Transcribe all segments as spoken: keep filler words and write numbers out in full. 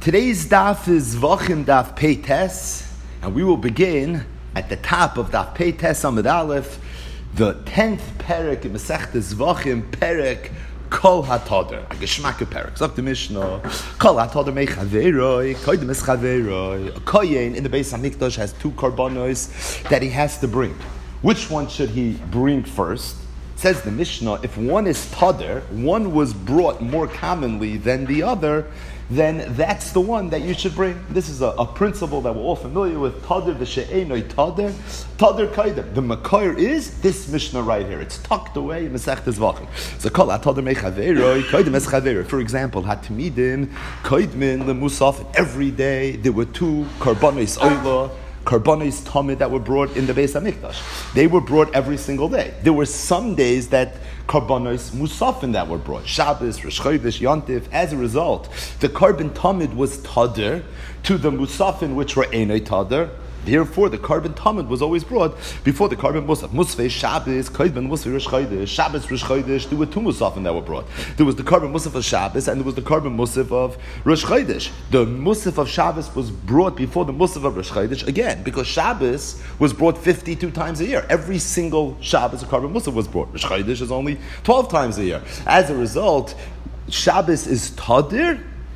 Today's daf is Vachim Daf Peites, and we will begin at the top of Daf Peites Amud Aleph, the tenth perek in Masechtes Vachim, perek Kol HaTader, a Geschmacke perek. Sagt the Mishnah, Kol HaTader mei chaveroi, koidem es chaveroi. A kohen in the Beis HaMikdash has two karbanos that he has to bring. Which one should he bring first? Says the Mishnah, if one is Tader, one was brought more commonly than the other, then that's the one that you should bring. This is a, a principle that we're all familiar with. Tader v'she'enoi tader, tader kaidem. The makar is this Mishnah right here. It's tucked away in Masechtes Vachim. So kol tader mei chaveroi, kaidem es chaveroi. For example, hatmidim kaidmin lemusaf. Every day there were two karbanos oila, karbanos tamid that were brought in the Beis HaMikdash. They were brought every single day. There were some days that karbanos musafin that were brought. Shabbos, Rosh Chodesh, Yontif. As a result, the karban tamid was tader to the musafin which were einay tader. Therefore, the karban tamid was always brought before the karban musaf. Musfei Shabbos, karban musfei Rosh Chodesh, Shabbos, Rosh Chodesh. There were two musafin that were brought. There was the karban musaf of Shabbos and there was the karban musaf of Rosh Chodesh. The musaf of Shabbos was brought before the musaf of Rosh Chodesh again because Shabbos was brought fifty-two times a year. Every single Shabbos a karban musaf was brought. Rosh Chodesh is only twelve times a year. As a result, Shabbos is tadir.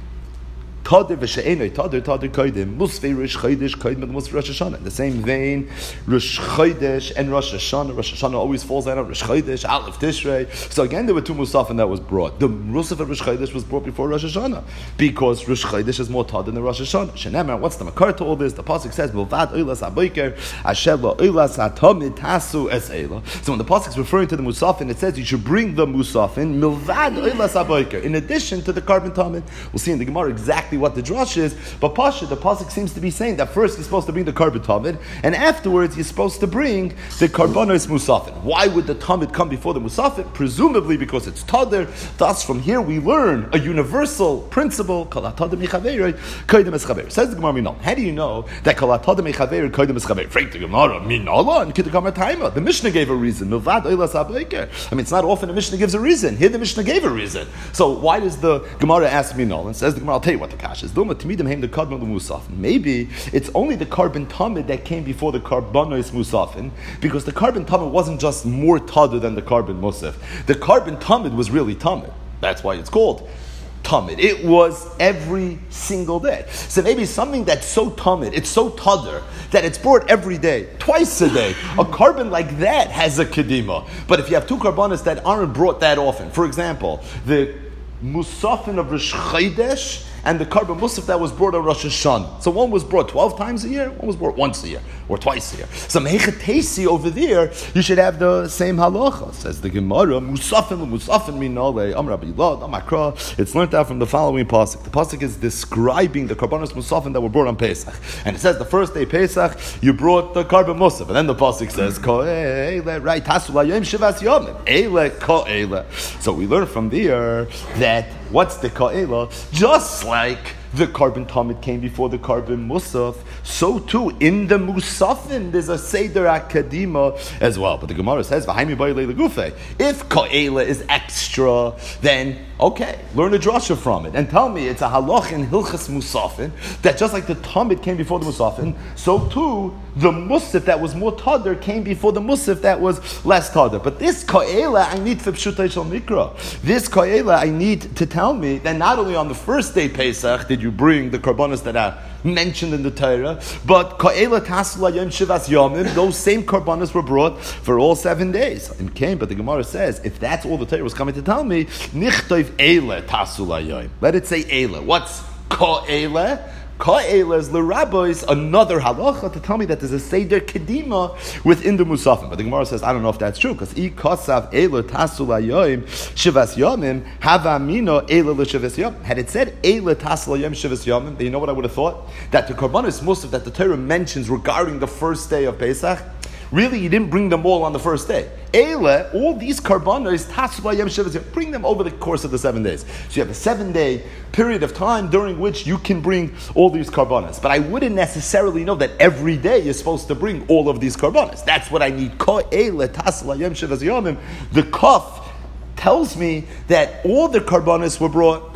Tadir v'she'enoi tadir tadir kodim musfei Rosh Chodesh kodim and musfei Rosh Hashanah. In the same vein, Rosh Chodesh and Rosh Hashanah. Rosh Hashanah always falls out of Rosh Chodesh, Aleph Tishrei. So again, there were two musafin that was brought. The musaf of Rosh Chodesh was brought before Rosh Hashanah because Rosh Chodesh is more tadir than Rosh Hashanah. Shenemar, what's the makar to all this? The pasuk says, "Milvad oilas haboker asher lo oilas hatamid tasu es eila." So when the pasuk is referring to the musafin, it says you should bring the musafin milvad oilas haboker in addition to the karban tamid. We'll see in the Gemara exactly what the drush is, but Pasha, the pasuk seems to be saying that first you're supposed to bring the karban tamid, and afterwards you're supposed to bring the karbanos musafin. Why would the tamid come before the musafin? Presumably because it's tader. Thus, from here we learn a universal principle. Says the Gemara Minal. How do you know that kalatad mechaver koidem es chaver? Frank the Gemara Minala and Kiddukamar Taima. The Mishnah gave a reason. Milvad oilas haboker. I mean, it's not often the Mishnah gives a reason. Here the Mishnah gave a reason. So why does the Gemara ask Minal? And says the Gemara, I'll tell you what the kash is. Maybe it's only the karban tamid that came before the karbanos musafin, because the karban tamid wasn't just more tader than the karban musaf. The karban tamid was really tamid. That's why it's called tamid. It was every single day. So maybe something that's so tamid, it's so tader, that it's brought every day, twice a day. A karban like that has a kedima. But if you have two karbanos that aren't brought that often, for example, the musafin of Rosh Chodesh and the karban musaf that was brought on Rosh Hashanah. So one was brought twelve times a year, one was brought once a year, or twice a year. So mechatesi over there, you should have the same halacha. Says the Gemara, musafin musafin minale, am Rabbi Lod, am Akra. It's learned out from the following pasuk. The pasuk is describing the karbanos musafin that were brought on Pesach. And it says the first day Pesach, you brought the karban musaf. And then the pasuk says, Ko'ele, right, Tasulayim Shivas Yomim, Eile Ko'ele. So we learn from there that what's the Ko'ele? Just like the karban tamid came before the karban musaf, so too in the musafin there's a seder akadima as well. But the Gemara says, if ko'ela is extra, then okay, learn a drasha from it and tell me it's a halach in hilchas musafin that just like the tamid came before the musafin, so too the musaf that was more tader came before the musaf that was less tader. But this ko'ela I need for pshutai shel mikra. This ko'ela I need to tell me that not only on the first day Pesach did you bring the karbanos that are mentioned in the Torah, but Ka'ela Tasla Yom Shivas Yomim, those same karbanos were brought for all seven days. And came, but the Gemara says, if that's all the Torah was coming to tell me, Nichtov Eile Tasula Yom. Let it say Eile. What's Ka'ela? Ka'ela is l'rabbis, another halacha to tell me that there's a seder kedima within the musafim. But the Gemara says, I don't know if that's true, because I kasav eila tasul hayoim shivas yomim hava mino eila l'shivas yomim. Had it said eila tasul hayoim shivas yomim, then you know what I would have thought? That the karbanos musaf that the Torah mentions regarding the first day of Pesach, really, you didn't bring them all on the first day. Eile, all these karbanos, tasvayim shivas, bring them over the course of the seven days. So you have a seven-day period of time during which you can bring all these karbanos. But I wouldn't necessarily know that every day you're supposed to bring all of these karbanos. That's what I need. Ko eile, tasvayim shivas yomim. The kaf tells me that all the karbanos were brought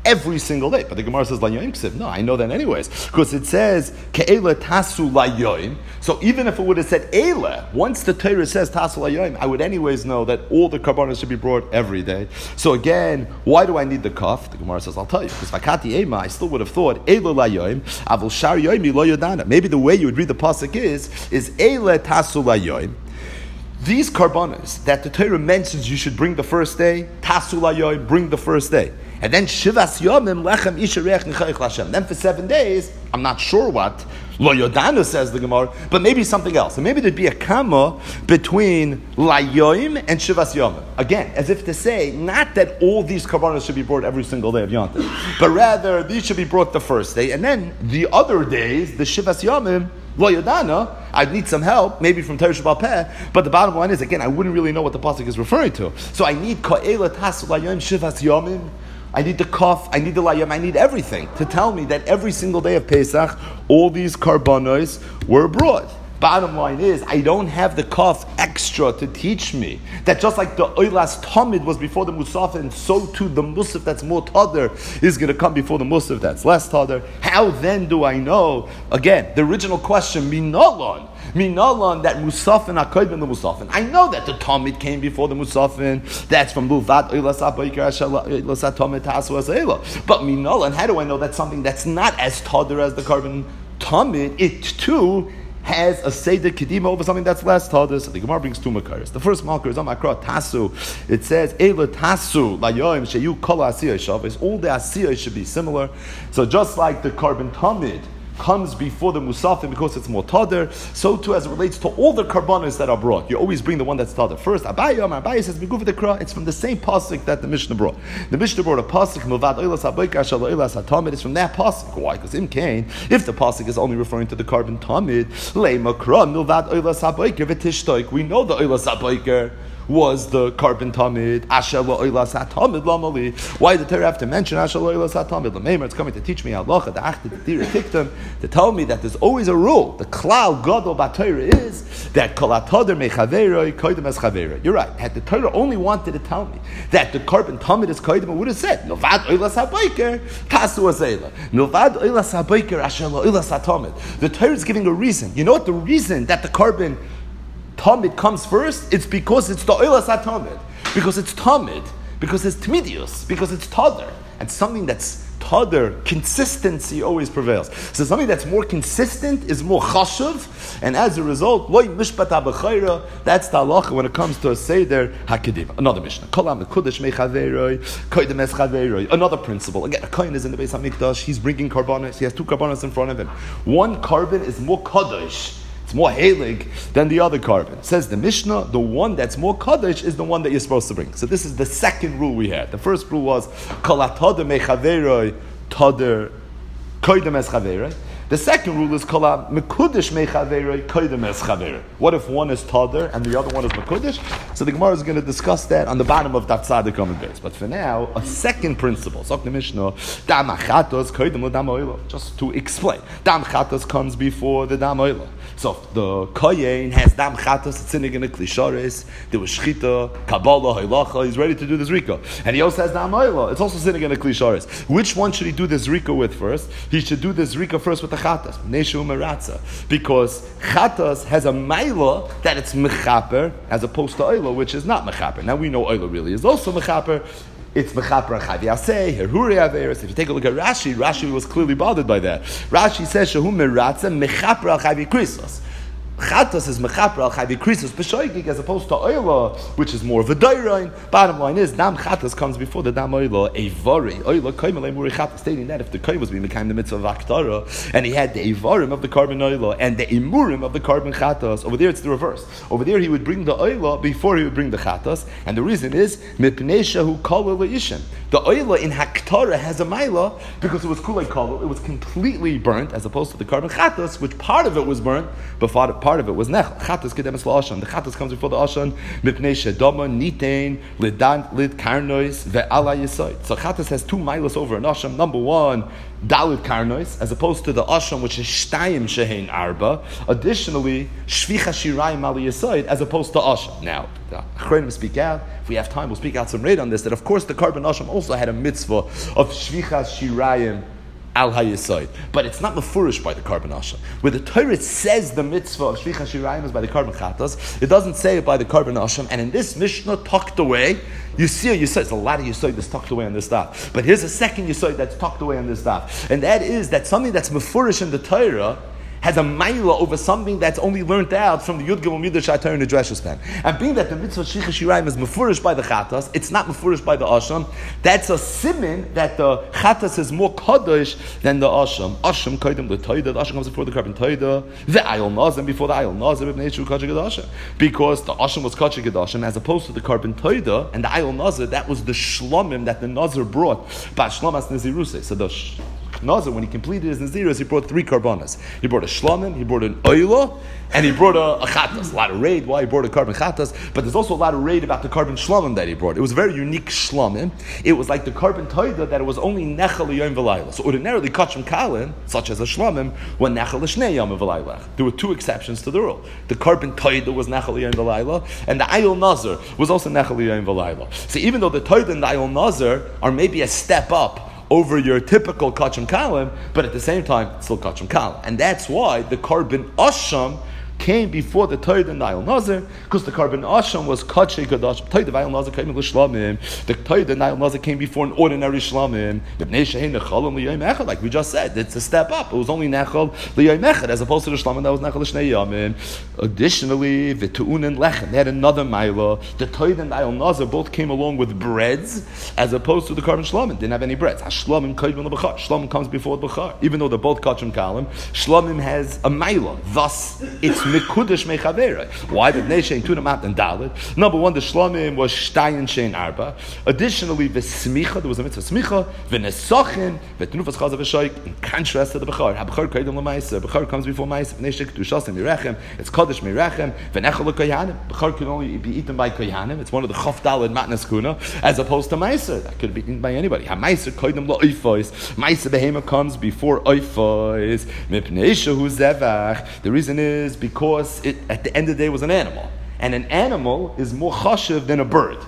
every single day. But the Gemara says, Layoim Ksiv. No, I know that anyways. Because it says, Ke'ela Tasu Layoim. So even if it would have said Eila, once the Torah says Tasu Layoim, I would anyways know that all the karbanos should be brought every day. So again, why do I need the kaf? The Gemara says, I'll tell you. Because Vakati Ema, I still would have thought, Eila Layoim, Avul Shar Yoimi Lo Yodana. Maybe the way you would read the pasuk is, is Eila Tasu Layoim. These karbanos that the Torah mentions you should bring the first day, Tasu Layoim, bring the first day. And then Shivas Yomim Lechem Isha Reach Nechayich Lashem. Then for seven days, I'm not sure what Lo Yodanu says the Gemara, but maybe something else. And maybe there'd be a kama between Layoim and Shivas Yomim. Again, as if to say, not that all these karbanos should be brought every single day of Yom Tov, but rather these should be brought the first day, and then the other days, the Shivas Yomim, Lo Yodana, I'd need some help, maybe from Torah Shebal Peh, but the bottom line is, again, I wouldn't really know what the pasuk is referring to. So I need Ka'ela Tasu Layoim Shivas Yomim. I need the kaf, I need the layam, I need everything to tell me that every single day of Pesach, all these karbanos were brought. Bottom line is, I don't have the kaf extra to teach me that just like the oilas tamid was before the musaf, and so too the musaf that's more tader is going to come before the musaf that's less tader. How then do I know? Again, the original question, minalon. Minalan, that Musafin HaKodim the Musafin. I know that the Talmud came before the Musafin. That's from Luvat Eilas HaBoiker Eilas HaTalmud Tasu Asela. But Minalan, how do I know that's something that's not as tader as the carbon Talmud? It too has a Seder Kedima over something that's less tader. So the Gemara brings two makaris. The first makar is Amakra Tasu. It says Eila Tasu Layoim Sheyu Kol Asiyah Shabbos. All the Asiyah should be similar. So just like the carbon Talmud comes before the musafim because it's more tader, so too as it relates to all the karbanos that are brought. You always bring the one that's tader first. Abaye, Abaye says, "Miguv the kra." It's from the same pasuk that the Mishnah brought. The Mishnah brought a pasuk, "Milvad oilas habayka shal oilas hatamid." It's from that pasuk. Why? Because in Cain, if the pasuk is only referring to the carbon tamid, leima kra milvad oilas habayka v'tishtoik. We know the oilas habayka was the carbon tamid. Asher lo oilas hatamid lamali. Why did the Torah have to mention Asher lo oilas hatamid? Lameimer, it's coming to teach me halacha, the achted, the tira tiktum, to tell me that there's always a rule. The klal gadol b'Torah is that kol hatader mechaveroi koydem es chaveroi. You're right. Had the Torah only wanted to tell me that the carbon tamid is koydem, it would have said novad oilas habayker tasu azela. Novad oilas habayker asher lo oilas hatamid. The Torah is giving a reason. You know what the reason that the carbon Tamid comes first? It's because it's the oilas hatamid, because it's tamid, because it's tmidius, because it's tader, and something that's tader, consistency always prevails. So something that's more consistent is more chashuv, and as a result, loy mishpat habechayra. That's the halacha when it comes to a seder hakedim. Another mishnah, kolam mekudesh mechaveroi, koydem es chaveroi. Another principle. Again, a kohen is in the Beis Hamikdash. He's bringing karbanos. He has two karbanos in front of him. One carbon is more kadosh. It's more halig than the other carbon. Says the Mishnah, the one that's more kaddish is the one that you're supposed to bring. So this is the second rule we had. The first rule was kol hatader mechaveroi tader koydem es chaveroi. The second rule is kol mekudesh mechaveroi koydem es chaveroi. What if one is tader and the other one is mekudesh? So the Gemara is going to discuss that on the bottom of Daf Tzadik on the base. But for now, a second principle. So the Mishnah, dam achatos koydem dam oilo. Just to explain, dam chatos comes before the dam oilo. So if the kohen has dam chatos, it's sinning in a klisharis, there was shchita, kabbalah, halacha, he's ready to do the zrika. And he also has dam oila, it's also sinning in a klisharis. Which one should he do the zrika with first? He should do the zrika first with the chatas, neshu meratza. Because chatas has a maila that it's mechaper, as opposed to oila, which is not mechaper. Now we know oila really is also mechaper. It's mechaper chavi aseh, herhuri averis. If you take a look at Rashi, Rashi was clearly bothered by that. Rashi says shehu meratza mechaper chavi krisos. Chatas is mechaper al chavi krisos b'shoigig as opposed to oila, which is more of a dairain. Bottom line is dam chatas comes before the dam oila. Evari oila koimelei muri chatas, stating that if the kohen was being mekayim the mitzvah of aktara and he had the evarim of the carbon oila and the imurim of the carbon chatas, over there it's the reverse. Over there he would bring the oila before he would bring the chatas, and the reason is mipnei shehu kol leishim. The oila in haktara has a maila because it was kulei kol, it was completely burnt, as opposed to the carbon chatas, which part of it was burnt, but part part of it was nechel. Chatas kedemes la'ashan. The chatas comes before the ashan. Mipnei shedama nitain lidan lid karnois ve'ala yisoid. So chatas has two milos over an asham. Number one, dalit karnois, as opposed to the asham which is shtayim shehein arba. Additionally, shvicha shirayim al yisoid, as opposed to asham. Now, the achronim speak out. If we have time, we'll speak out some rate on this. That of course the carbon asham also had a mitzvah of shvicha shirayim al hayisoid, but it's not mefurish by the carbon asham. Where the Torah says the mitzvah of shvicha shirayim is by the carbon chatas, it doesn't say it by the carbon asham. And in this Mishnah tucked away, you see a yisoid. It's a lot of yisoid that's tucked away on this stuff. But here's a second yisoid that's tucked away on this stuff, and that is that something that's mefurish in the Torah has a maila over something that's only learned out from the Yud Gimel Midrash Torah in the Dreshes pen. And being that the mitzvah Shvicha Shirayim is mefurish by the chatas, it's not mefurish by the asham. That's a simin that the chatas is more kadosh than the asham. Asham kaidem the toida. The asham comes before the carbon toida. The ayol nazim before the ayol nazim ibn Yishu kachik gadasha. Because the asham was kachik gadasha, as opposed to the carbon toida and the ayol nazir, that was the shlomim that the nazir brought. But shlomas neziruse. So the Nazir, when he completed his Naziris, he brought three karbanas. He brought a shlamim, he brought an oila, and he brought a, a chatas. A lot of raid why he brought a carbon chatas, but there's also a lot of raid about the carbon shlamim that he brought. It was a very unique shlamim. It was like the carbon toida that it was only nechel yom v'layla. So ordinarily kachim kalin, such as a shlamim, were nechel shnei yom v'layla. There were two exceptions to the rule. The carbon toida was nechel yom v'layla, and the ayol nazir was also nechel yom v'layla. So even though the toida and the ayol nazir are maybe a step up over your typical kachim kalim, but at the same time, it's still kachim kalim. And that's why the carbon asham came before the Toid and the Ayol Nazir, because the carbon asham was kachei gadashim. Toid of Ayol Nazir came in l'shlamim. The Toid and Ayol Nazir came before an ordinary shlamim. Like we just said, it's a step up. It was only nechal l'yom echad, as opposed to the shlamim that was nechal l'shnei yamim. Additionally, v'tu'un and lechem, they had another maila. The Toid and the Ayol Nazir both came along with breads, as opposed to the carbon shlamim didn't have any breads. Shlamim kaidvan l'bechar. Shlamim comes before the bechar, even though they're both kachim kalim. Shlamim has a maila. Thus, it's mikudesh mechavera. Why did Neshein Tuna Mat and Dalit? Number one, the Shlomim was Shtayin Shein Arba. Additionally, the Smicha, there was a mitzvah Smicha, V'nesochin, V'tenufas Chazav V'shoik, in contrast to the Bechar. HaBechar Kaidem L'Maisa. Bechar comes before Maisa. V'neshek Kedushasim Mirachem. It's Kodesh Mirachem. V'nechel L'Koyanim. Bechar can only be eaten by Koyanim. It's one of the Chof Daled Matnas Kuna, as opposed to Maisa. That could be eaten by anybody. HaMaisa Kaidem L'Oifois. Maisa Behema comes before Oifois. Mipnei Shehu Zevach. The reason is because Because it, at the end of the day, it was an animal. And an animal is more chashiv than a bird.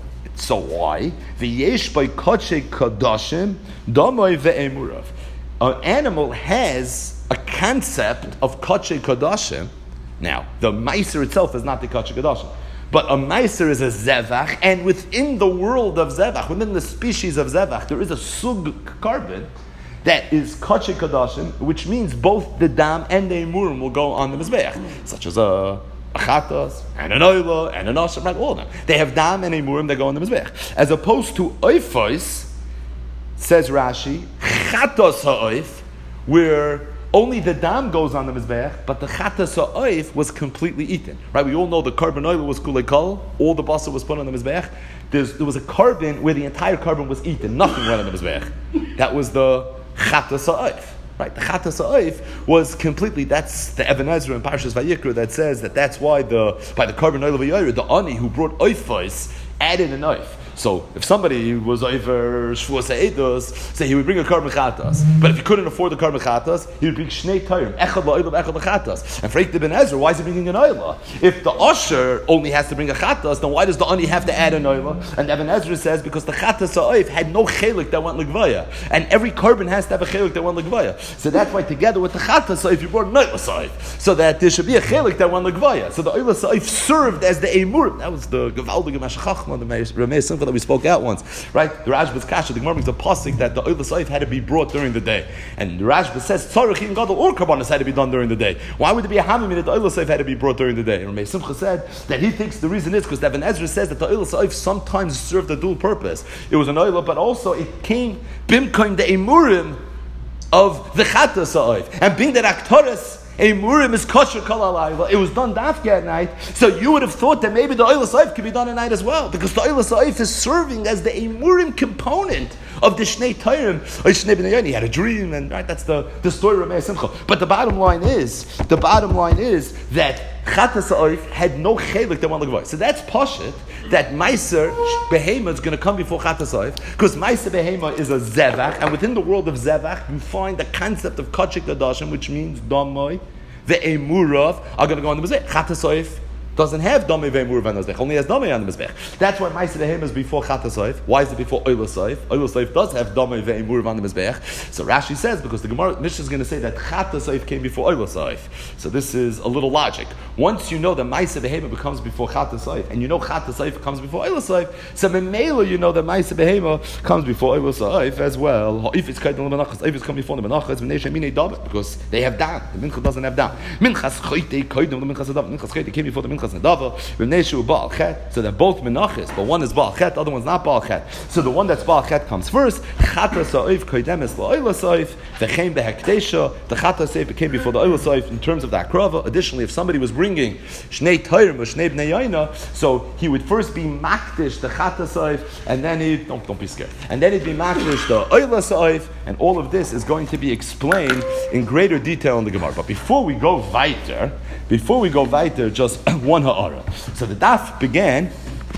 So why? V'yesh by kachei kadashim, damay ve'emurav. An animal has a concept of kachei kadashim. Now, the meiser itself is not the kachei kadashim. But a meiser is a zevach, and within the world of zevach, within the species of zevach, there is a sug carbon that is kachei kadashim, which means both the dam and the emurim will go on the mizbeach, such as a, a chatas and an oila and an asham, right? All of them. They have dam and emurim that go on the mizbeach, as opposed to oifos, says Rashi, chatas ha'oif, where only the dam goes on the mizbeach, but the chatas ha'oif was completely eaten. Right? We all know the carbon oil was kulei kol, all the basa was put on the mizbeach. There's, there was a carbon where the entire carbon was eaten, nothing went on the mizbeach. That was the chatas ha'oif. Right, the chatas ha'oif was completely, that's the Even Ezra in Parshas Vayikra that says that that's why the, by the carbon oil of Yair, the ani who brought oifos added an oif. So if somebody was over Shvuas Ha'edos, say he would bring a carbon chatas, but if he couldn't afford the carbon chatas, he would bring shnei tayrim, echad la'oilah, echad la'chatas. And for Ibn Ezra, why is he bringing an oilah? If the usher only has to bring a chatas, then why does the ani have to add an oilah? And Ibn Ezra says because the chatas ha'oif had no chelik that went l'gvaya, and every carbon has to have a chelik that went l'gvaya. So that's why together with the chatas ha'oif, you brought an oilah ha'oif, so that there should be a chelik that went l'gvaya. So the oilah ha'oif served as the emurim. That was the gevaldige mashachachma, the Ramei Simcha that we spoke out once, right? The Rashba's kasha, the Gemara brings a pasuk that the oil saif had to be brought during the day, and the Rashba says tzarich even gadol or karbanos had to be done during the day. Why would it be a hamim that the oil saif had to be brought during the day? And Ramei Simcha said that he thinks the reason is because Ibn Ezra says that the oil saif sometimes served a dual purpose. It was an oil, but also it came bimkaim the emurim of the chatas saif, and being that aktaris Eimurim is kosher kol halayla. It was done dafke at night, so you would have thought that maybe the oil saif could be done at night as well, because the oil saif is serving as the Eimurim component of the Shnei Tayrim. Shnei Bnei Yaini had a dream, and right, that's the, the story of Meir Simcha. But the bottom line is, the bottom line is that Chatas Ha'oif had no chelik that one look. So that's pashut that Meiser Behema is going to come before Chatas Ha'oif, because Meiser Behema is a zevach, and within the world of zevach you find the concept of kachik dadashim, which means damoi. The emurav are going to go on the mizbech. Chatas Ha'oif doesn't have Damei ve'emurav on the mizbech, only has Damei on the mizbech. That's why Meiser Behema is before Chatas Ha'oif. Why is it before Oila Saif? Oila Saif does have Damei ve'emurav on the mizbech. So Rashi says, because the Gemara Mishnah is going to say that Chatas Ha'oif came before Oila Saif. So this is a little logic. Once you know that Meiser Behema becomes before Chatas Ha'oif, and you know Chatas Ha'oif comes before Oila Saif, so Memela you know that Meiser Behema comes before Oila Saif as well. If it's Kaidon Menachas, if it's coming before the Menachas, V'nei Shemini Davet, because they have down. The Mincha doesn't have down. Minchas Choyte Kaidon the Minchas Davet. Minchas Choyte came before the Minchas Davet. So they're both menachis, but one is Baal Chet, the other one's not Baal Chet. So the one that's Baal Chet comes first. Chatas Ha'oif kodemes la'oila saif, v'chein behekdesha. The Chatas Ha'oif came before the oila saif in terms of the akrava. Additionally, if somebody was bringing Shnei Tayrim or Shnei Bnei Yaina, so he would first be makdish the Chatas Ha'oif, and then he don't don't be scared, and then he'd be makdish the oila saif, and all of this is going to be explained in greater detail in the Gemara. But before we go weiter, before we go weiter, just one ha'ara. So the daf began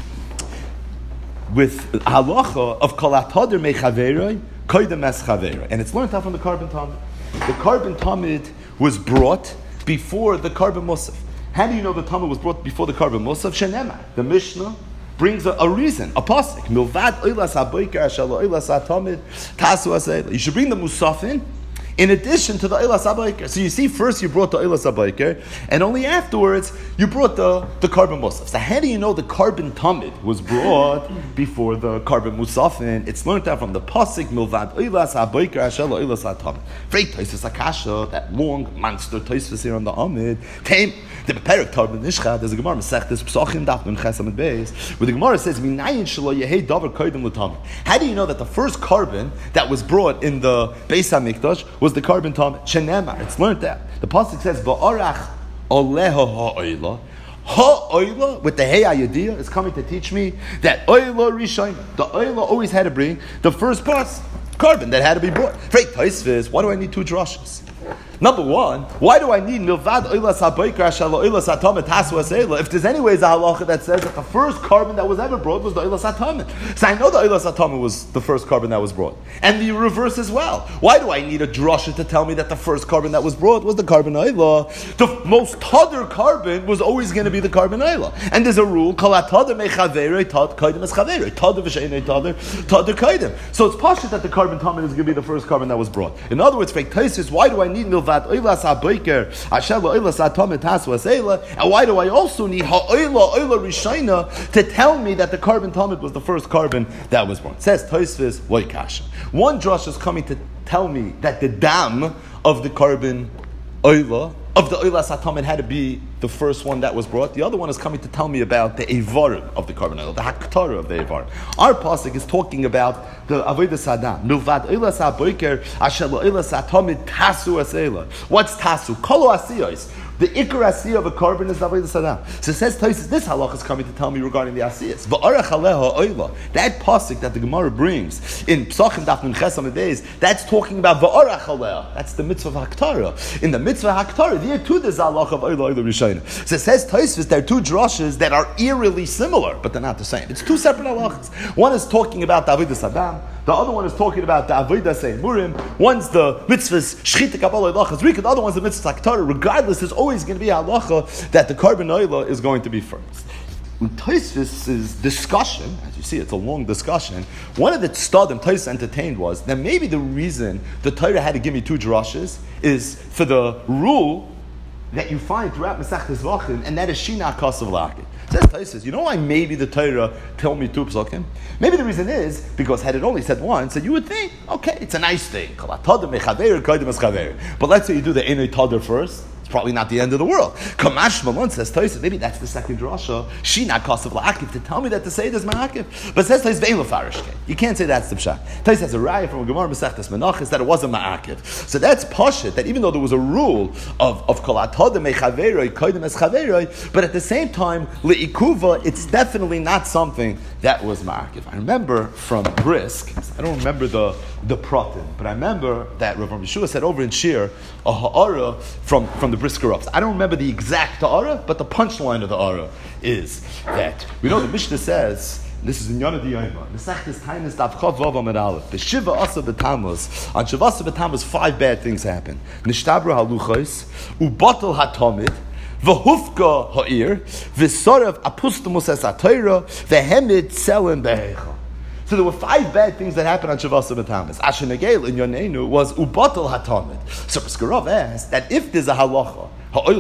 with halacha of kol hatader mechaveroi koydem es chaveroi, and it's learned out from the carbon tamid. The carbon tamid was brought before the carbon musaf. How do you know the tamid was brought before the carbon musaf? Shenema. The Mishnah brings a, a reason, a pasuk. Milvad oilas haboiker ashalo oilas hatamid tasu asayla. You should bring the musaf in, in addition to the Eilas HaBaiker. So you see, first you brought the Eilas HaBaiker, and only afterwards you brought the, the carbon musaf. So how do you know the carbon tamid was brought before the carbon musafin? It's learned out from the pasuk, Milvad Eilas HaBaiker Ashelo Eilas HaTamid. Very Tosfos Akasha, that long monster Tosfos here on the Amid. Tame. The Beperek Tarban Nishcha, there's a Gemara Masechtas Pesachim Daf Nun Chesam Beis, where the Gemara says, "Minayin shelo yehei davar koydem l'tamid." How do you know that the first carbon that was brought in the Beis Hamikdash was the carbon tamid? Shenema. It's learned that the pasuk says, "Va'arach oleha ha'oila." Ha-oila, with the hey ayadiyah, is coming to teach me that oila rishayna, the oila always had to bring the first pass carbon that had to be brought. Very Tosfos, why do I need two drushes? Number one, why do I need milvad oilas haboiker ashalo oilas hatamid tasu asela? If there's anyways a halacha that says that the first carbon that was ever brought was the oilas hatamid, so I know the oilas hatamid was the first carbon that was brought, and the reverse as well. Why do I need a drasha to tell me that the first carbon that was brought was the carbon oila? The most tader carbon was always going to be the carbon oila, and there's a rule: kol tader mechaverei tad kaidem es chaverei tader v'sheinei tader tader kaidem. So it's pashut that the carbon tamid is going to be the first carbon that was brought. In other words, fake Tosfos, why do I need milvad oilas haboiker ashelo oilas hatamid tasu asela, and why do I also need ha'oila oila rishayna to tell me that the carbon tamid was the first carbon that was born? It says Tosfos loikasha. One drush is coming to tell me that the dam of the carbon oila of the oilas hatamid had to be the first one that was brought. The other one is coming to tell me about the evarim of the carbon oil, the haktara of the evarim. Our pasuk is talking about the avodas hadam. Milvad oilas haboiker ashelo oilas hatamid tasu asela. What's tasu? Kolo asiyos. The ikar asiyah of a carbon is the avodas hadam. So it says Tosfos, this halach is coming to tell me regarding the asiyas. Va'arach aleha oila. That pasuk that the Gemara brings in Pesachim Daf Nun Chesam Beis, that's talking about va'arach aleha. That's the mitzvah of haktara. In the mitzvah of haktara, there too there's a halach of oila oila rishayna. So it says Tosfos, there are two drushes that are eerily similar, but they're not the same. It's two separate halachas. One is talking about the avodas hadam. The other one is talking about the avodas eimurim. One's the mitzvahs shchita kabbalah halachas rika. The other one's the mitzvah haktara. Regardless, there's always going to be a halacha that the carbon oila is going to be first. In Tosfos' discussion, as you see, it's a long discussion. One of the stadim Tosfos entertained was that maybe the reason the Torah had to give me two drushes is for the rule that you find throughout Masechtas Zvachim, and that is Shina Kasav Laki. Says Tosfos, you know why maybe the Torah told me two psukim? Maybe the reason is because had it only said one, so you would think, okay, it's a nice thing. But let's say you do the Enei Tader first. It's probably not the end of the world. Kamash Malon says, Tosis, maybe that's the second drasha. She not Kosav La'akiv to tell me that the Seder is Ma'akiv. But it says Tosis Ve'en L'farishke. You can't say that's the Pshat. Tosis has a raya from a Gemara Masechtas Menachos that it wasn't Ma'akiv. So that's Pashit, that even though there was a rule of, of Kol Atodem Echaveroi, Koidem Es Chaveroi, but at the same time, Le'ikuva, it's definitely not something that was Ma'akiv. I remember from Brisk, I don't remember the, the Pratim, but I remember that Rav Yeshua said over in Shir, a ha'ara from, from the Brisker Rabbs. I don't remember the exact ha'ara, but the punchline of the ha'ara is that, we know the Mishnah says, this is in Yonah D'Yoma, Mesechtes Tainis Daf Chav Vav Amud Aleph, B'Shiva Asa B'Tammuz, on Shiva Asa B'Tammuz, five bad things happen. Nishtabra haluchos, ubatel hatomid, v'hufka ha'ir, v'sorev apustumus es ha'toira, v'hemid selim be'hecha. So there were five bad things that happened on Shavasa B'Tammuz. Ashenagel in Yonenu was ubatel hatomid. So B'Skarov asked that if there's a halacha,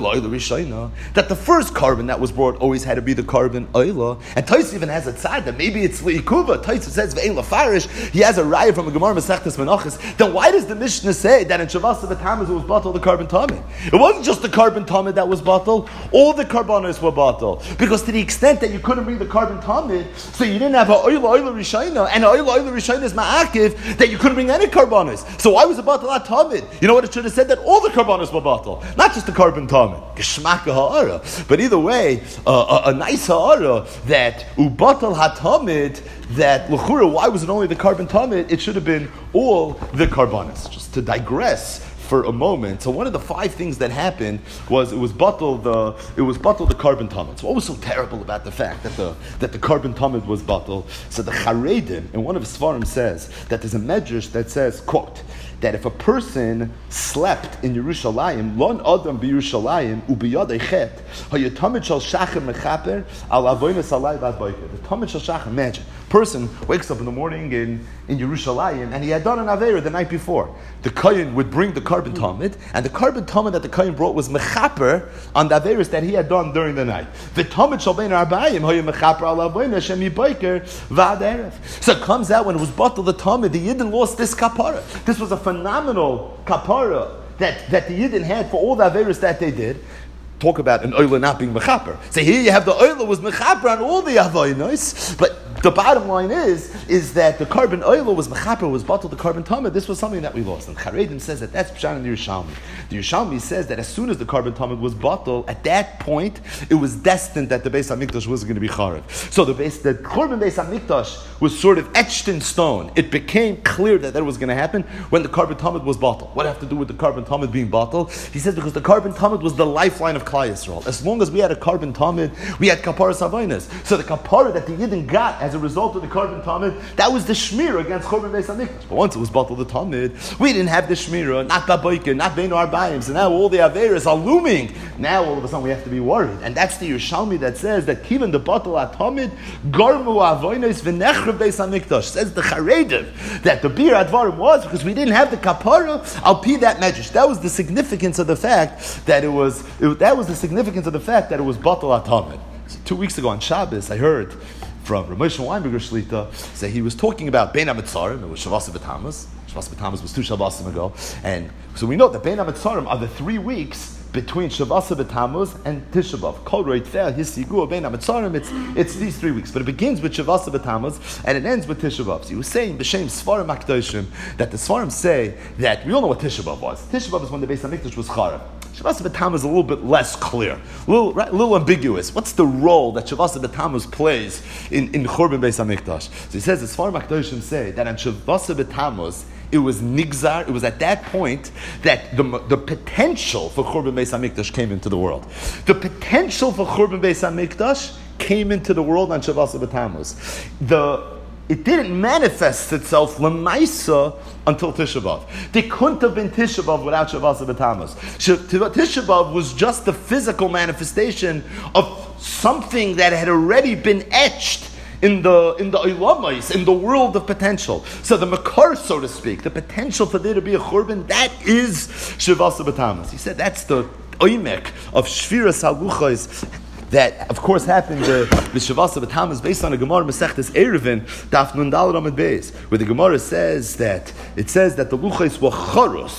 that the first carbon that was brought always had to be the carbon oila. And Tais even has a tzad that maybe it's liikuva. Tais says ve'en lafarish. He has a raya from a Gemara Masechtas Menachos. Then why does the Mishnah say that in Shavasa B'Tammuz it was batal the carbon tamid? It wasn't just the carbon tamid that was batal. All the carbonos were batal. Because to the extent that you couldn't bring the carbon tamid, so you didn't have a oila oila rishayna, and a oila oila rishayna is ma'akiv, that you couldn't bring any carbonos. So why was it batal at tamid? You know what it should have said? That all the carbonos were batal, not just the carbon tamid. Geshmaka ha'ara. But either way, uh, a, a nice ha'ara that ubatal hatamid, that l'chura, why was it only the carbon tamid? It should have been all the carbonos. Just to digress for a moment. So one of the five things that happened was it was batal the it was batal the carbon tamid. So what was so terrible about the fact that the that the carbon tamid was batal? So the Charedim in one of his svarim says that there's a medrash that says, quote, that if a person slept in Yerushalayim, lon adam b'Yerushalayim ubiyadei chet, hayatamid shal shachar mechaper al avoynes alay bad boiker. The tamid shal shachar. Imagine, person wakes up in the morning in in Yerushalayim and he had done an avera the night before. The kohen would bring the carbon tamid, and the carbon tamid that the kohen brought was mechaper on the averas that he had done during the night. The tamid shal bein arbayim haya mechaper al avoynes shemi boiker vad erev. So it comes out when it was batal the tamid, the Yidden lost this kapara. This was a phenomenal kapara that, that the Yidden had for all the averas that they did. Talk about an oila not being mechaper. So here you have the oila was mechaper on all the avonos, but the bottom line is is that the carbon oila was mechaper, was bottled the carbon tamid. This was something that we lost. And Charedim says that that's pshat in the Yerushalmi. The Yerushalmi says that as soon as the carbon tamid was bottled, at that point it was destined that the Beis Hamikdash was going to be charev. So the base, the carbon Beis Hamikdash was sort of etched in stone. It became clear that that was going to happen when the carbon tamid was bottled. What have to do with the carbon tamid being bottled? He says because the carbon tamid was the lifeline of Klal Yisrael. As long as we had a carbon tamid, we had kapara savonis. So the kapara that the Yidden got as a result of the carbon tamid, that was the shmira against Churban Beis Hamikdash. But once it was bottled the tamid, we didn't have the shmira, not baboiker, not bein arbayim. So now all the averas are looming. Now all of a sudden we have to be worried, and that's the Yerushalmi that says that even the bottle at tamid garmu avonos v'nechrav Beis Hamikdash. Says the Charedim that the bir advarim was because we didn't have the kapara. I'll pee that medrash. That was the significance of the fact that it was. It, that was the significance. Significance of the fact that it was batal atamid. So two weeks ago on Shabbos, I heard from Ramesh Weinberger Shlita say he was talking about Bein HaMetzarim. It was Shavasa B'Tammuz. Shavasa B'Tammuz was two Shabbosim ago, and so we know that Bein HaMetzarim are the three weeks between Shavasa B'Tammuz and Tisha B'Av. Kol Roitfeh Hisigu Bein HaMetzarim. It's it's these three weeks, but it begins with Shavasa B'Tammuz and it ends with Tisha B'Av. So he was saying B'Shem Sfarim HaKadoshim that the Sfarim say that we all know what Tisha B'Av was. Tisha B'Av is when the Beis Hamikdash was Charav. Shavasa B'Tammuz is a little bit less clear, a little, right, a little ambiguous. What's the role that Shavasa B'Tammuz plays in, in Churban Beis Hamikdash? So he says, the Sfarim HaKadoshim say that on Shavasa B'Tammuz, it was nigzar, it was at that point that the, the potential for Churban Beis Hamikdash came into the world. The potential for Churban Beis Hamikdash came into the world on Shavasa B'Tammuz. The It didn't manifest itself l'maisa until Tisha B'Av. There couldn't have been Tisha B'Av without Shavasa B'Tammuz. Tisha B'Av was just the physical manifestation of something that had already been etched in the in the Ilamais, in the world of potential. So the makar, so to speak, the potential for there to be a churban, that is Shavasa B'Tammuz. He said that's the oimek of Shviras Haluchos. That, of course, happened the Shavasa B'Tammuz based on a Gemara Masechtes Eruvin, Daf Nun Daled Amud Beis, where the Gemara says that it says that the luchos were charus.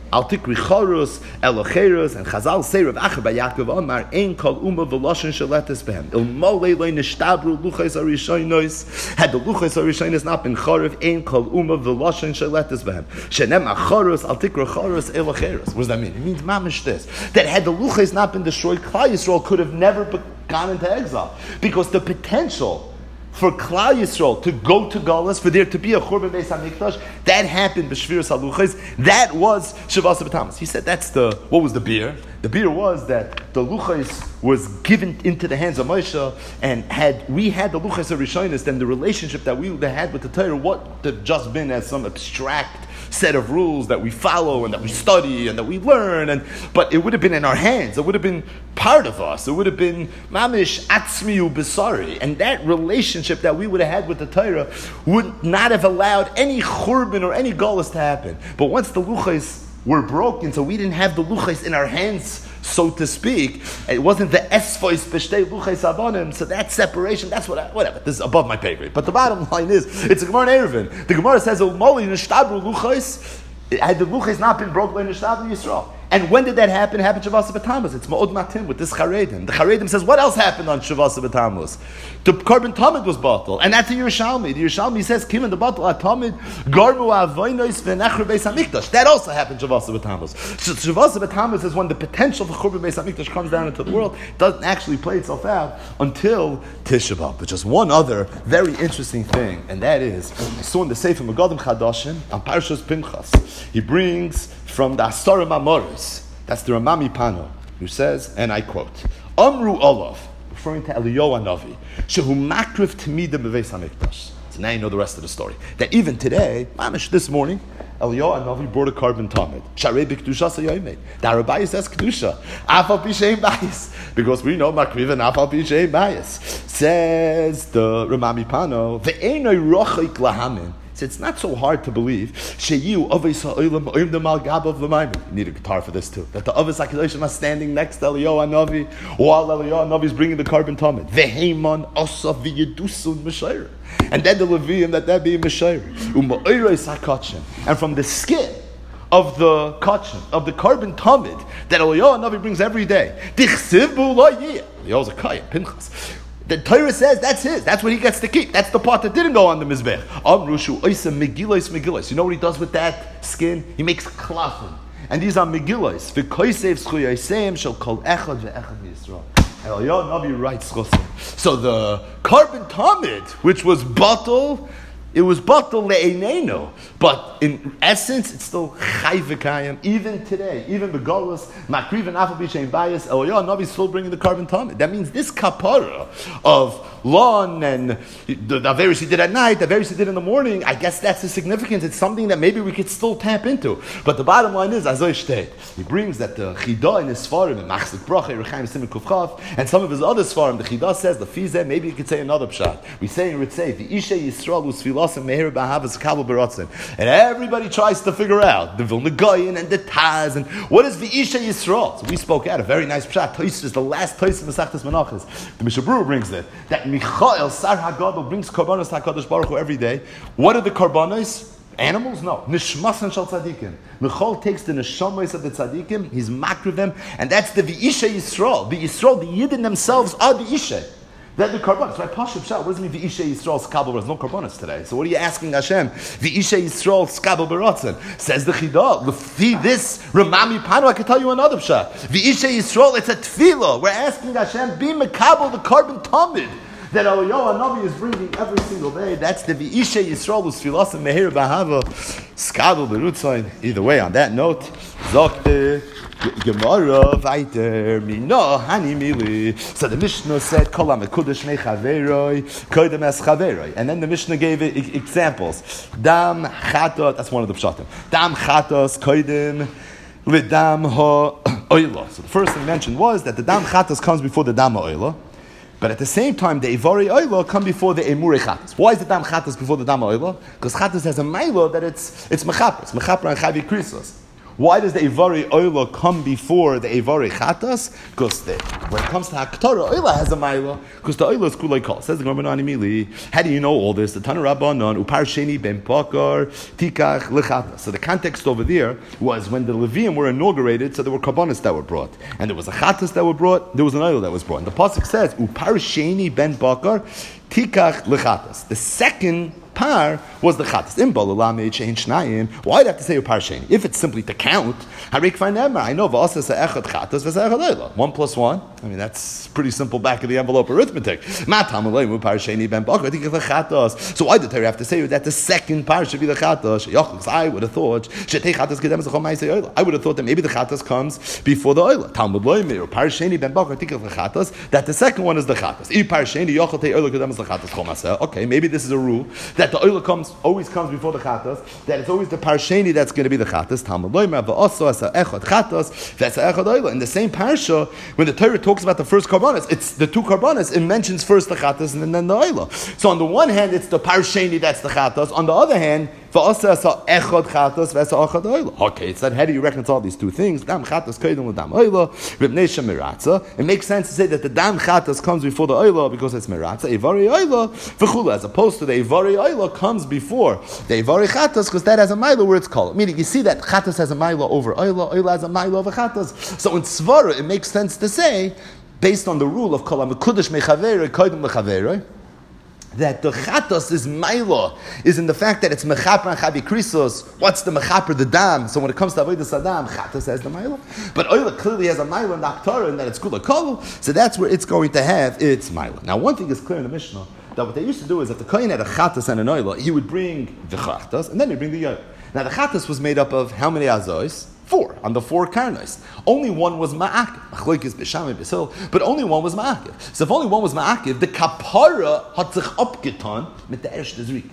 Al tikri chorus, elocherus, and Chazal say Rav Acher by Yaakov Omar, ein kol uma v'loshen sheletes behem. Il molei loy neshtabru luchos arishonos. Had the luchos arishonos not been chorev, ein kol uma v'loshen sheletes behem. Shenem achorus, al tikri chorus, elocherus. What does that mean? It means mamish this. That had the luchos not been destroyed, Klal Yisrael could have never gone into exile. Because the potential for Klal Yisrael to go to Galus, for there to be a Churban Beis HaMikdash, that happened b'Shviras HaLuchos. That was Shavas B'Tammuz. He said that's the, what was the beer? The beer was that the Luchos was given into the hands of Moshe, and had we had the Luchos of Rishonis, then the relationship that we had with the Torah would have just been as some abstract set of rules that we follow and that we study and that we learn, and but it would have been in our hands. It would have been part of us. It would have been mamish atzmiu besari, and that relationship that we would have had with the Torah would not have allowed any churban or any galus to happen. But once the luchos were broken, so we didn't have the luchos in our hands, so to speak. It wasn't the esfois b'shtei luchos abonim. So that separation, that's what I, whatever. This is above my pay grade. But the bottom line is, it's a Gemara in Eruvin. The Gemara says, "Ulmoli nishtabru luchos." Had the luchos not been broken, nishtabru Yisrael. And when did that happen? It happened Shavas B'Tammuz. It's Ma'od Matim with this Charedim. The Charedim says, what else happened on Shavas B'Tammuz? The Korban Tamid was bottled. And that's the Yerushalmi. The Yerushalmi says, Kim in the bottle, Tamid, Garmu Avoinois V'nechru Beis HaMikdash. That also happened Shavas B'Tammuz. So Shavas B'Tammuz is when the potential for Churban Beis HaMikdash comes down into the world. It doesn't actually play itself out until Tisha B'Av. But just one other very interesting thing, and that is, I saw in the Sefer Megadim Chadashim, on Parshas Pinchas, he brings from the Asarim Amoris. That's the Ramami Pano, who says, and I quote, Amru Olav, referring to Eliyahu Hanavi, Shehu Makrif Tamida Beveis HaMikdash. So now you know the rest of the story. That even today, mamish, this morning, Eliyahu Hanavi brought a Korban Tamid. Sharei B'Kedusha Sayoymed. The Arabai says Kedusha. Afal Pishein Bayis. Because we know Makriv and Afal Pishein Bayis. Says the Ramami Pano, Ve'enoi Rochik Lahamin. It's not so hard to believe. You need a guitar for this too. That the Avos HaKadoshim are standing next to Eliyahu Hanavi, while Eliyahu Hanavi is bringing the Korban Tamid. V'heiman Asaf v'Yedusun Meshayr. And then the Levium that that be Meshayr. U'ma'oros HaKachim. And from the skin of the Kachim, of the Korban Tamid, that Eliyahu Hanavi brings every day. Dichsivu lo yeh. Eliyahu's a Kayim, Pinchas. The Torah says that's his. That's what he gets to keep. That's the part that didn't go on the Mizbech. Amrushu oisa megillos megillos. You know what he does with that skin? He makes klafim. And these are megillos. V'koisev zchuyaseim shel kol echad ve'echad v'Yisrael. And Eliyahu Hanavi writes chosim. So the Korban Tamid, which was bottle, it was bottle le'einenu. But in essence, it's still chai v'kayim. Even today, even begolus, makriv and afal b'shein bayis, Eliyahu Hanavi is still bringing the Korban Tamid. That means this kapara of lawn and the, the Averis he did at night, the Averis he did in the morning, I guess that's the significance. It's something that maybe we could still tap into. But the bottom line is, Azoy Shteit, he brings that the Chidah in his Sfarim, and Machzik Bracha, Rechaim Simen Kufchav, and some of his other Sfarim, the Chidah says, the Fizeh, maybe you could say another pshat. We say in Ritzei, the Isha Yisrael Usfilasim Meher B'Ahavas Kabel B'Ratzin. And everybody tries to figure out the Vilna Goyen and the Taz, and what is the Isha Yisrael? So we spoke out a very nice pshat. Toys is the last Toys in Masechtas Menachos. The Mishabru brings it. That Michael, Sar HaGadol, brings Karbanos HaKadosh Baruch Hu every day. What are the Karbanos? Animals? No. Nishmas and Shal Tzadikim. Michael takes the Neshamas of the Tzadikim, he's makriv them, and that's the V'isha Yisrael. The Yisrael, the Yidden themselves are the Isha. They're the Karbanos. Right? Pashup Shah, what does it mean V'isha Yisrael Skabel? There's no Karbanos today. So what are you asking Hashem? V'isha Yisrael Skabel Baratzin. Says the Chidah. L'fi this Ramami Panu, I can tell you another Pshat. V'isha Yisrael, it's a tefillah. We're asking Hashem, be Mekabel, the Korban Tamid that Eliyahu Hanavi is bringing every single day. That's the V'isha Yisrael Usfilasim Meher B'Ahava Skabel Berutzain. Either way, on that note, Zokte Gemara Vayter Mino Hani Mili. So the Mishnah said, Kol HaMekudesh Nei Chaveroi Koidem Es Chaveroi. And then the Mishnah gave it examples. Dam Chatos, that's one of the pshatim. Dam Chatos Koidem Lidam HaOila. So the first thing mentioned was that the Dam Chatos comes before the Dam HaOila. But at the same time, the Ivari Oila come before the Emuri Chatas. Why is the Dam Chatas before the Dam Oila? Because Chatas has a Maila that it's it's Mechaper. It's Mechaper and Chavi Krisos. Why does the Eivari Oila come before the Eivari Chatas? Because when it comes to Haktorah, Oila has a Maila, because the Oila is Kulei Kol. Says the Gemara Mili. How do you know all this? The Tana Rabbanon, Upar Sheni Ben Bakar, Tikach Lechatas. So the context over there was when the Levium were inaugurated, so there were Karbanis that were brought. And there was a Chatas that were brought, there was an Oila that was brought. And the Pasuk says, Upar Sheni Ben Bakar, Tikach Lechatas. The second par was the chatas. Why do I have to say upar sheni? If it's simply to count, I know one plus one. I mean, that's pretty simple back of the envelope arithmetic. So why did Torah have to say that the second par should be the chatas? I would have thought I would have thought that maybe the chatas comes before the oila. That the second one is the chatas. Okay, maybe this is a rule that the oila comes always comes before the chatas. That it's always the parsheni that's going to be the chatas. In the same parsha, when the Torah talks about the first karbanis, it's the two karbanis. It mentions first the chatas and then the oila. So on the one hand, it's the parsheni that's the chatas. On the other hand, okay, it's that how do you reconcile these two things? Dam chatas koydem with dam oila. It makes sense to say that the dam chatas comes before the oila because it's meratza. Eivari oila v'chula, as opposed to the eivari oila comes before the eivari chatas because that has a mila where it's called. Meaning, you see that chatas has a mila over oila, oila has a mila over chatas. So in svara, it makes sense to say, based on the rule of kol hamekudesh mechaverei koydem lechaverei, that the chatos is maila, is in the fact that it's mechaper and chavi krisos. What's the mechaper? The dam. So when it comes to avodas adam, chatos has the maila. But oila clearly has a maila in the aktorah, and that it's kula kol. So that's where it's going to have its maila. Now one thing is clear in the Mishnah, that what they used to do is that the kohen had a chatos and an oila, he would bring the chatos, and then he'd bring the yoy. Now the chatos was made up of how many azois? Four, on the four karnos. Only one was ma'akiv. But only one was ma'akiv. So if only one was ma'akiv, the kapara hat sich abgetan mit der erste Zrika.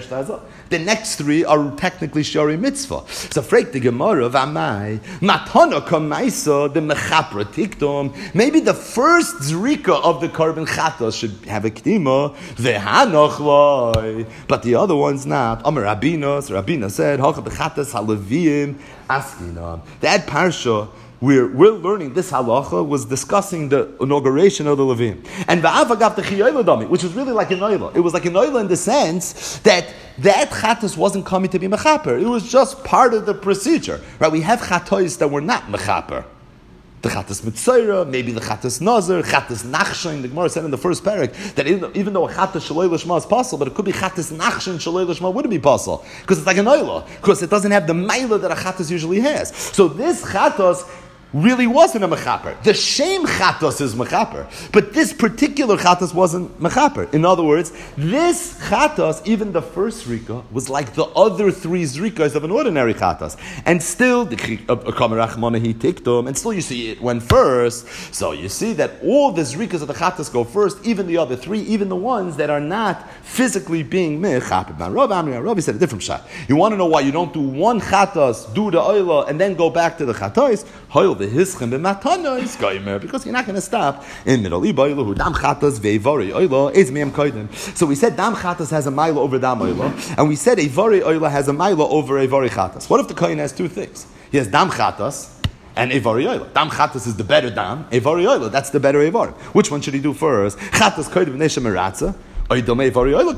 The next three are technically shari mitzvah. So freak the Gemara of Amai, matana kamaisa the mechapra tikdom. Maybe the first zrika of the carbon chatos should have a ktima vehanoch loy, but the other ones not. Amar Rabbinos, Rabbina said, "Hacha bechatas halavim askinam." That parsha, We're, we're learning this halacha was discussing the inauguration of the Levim. And va'avagav the chiyayla dami, which was really like an oila. It was like an oila in the sense that that chatos wasn't coming to be mechaper. It was just part of the procedure. Right? We have chatois that were not mechaper. The chatas mitzayra, maybe the chatas nazar, chatas nachshain. The Gemara said in the first parak that even, even though a chatas shalei l'shma is possible, but it could be chatas nachshain shalei l'shma wouldn't be possible because it's like an oila, because it doesn't have the maila that a chatas usually has. So this chatas really wasn't a mechaper. The shame chatos is mechaper, but this particular chatos wasn't mechaper. In other words, this chatos, even the first zrika, was like the other three zrikas of an ordinary chatos, and still the kamerachmana he tiktum, and still you see it went first. So you see that all the zrikas of the chatos go first, even the other three, even the ones that are not physically being mechaper. Now, Rav Amri, Rav said a different shot. You want to know why you don't do one chatos, do the oila, and then go back to the chatos? The hischem b'matana is goymer, because you're not going to stop in middle. Dam chatas ve'ivori oila is me'em koydem. So we said dam chatas has a mila over dam oila, and we said ivori oila has a mila over ivori chatas. What if the kohen has two things? He has dam chatas and ivori oila. Dam chatas is the better dam. Ivori oila, that's the better ivori. Which one should he do first? Chatas koydem v'neshem meratza. Mishnah said dam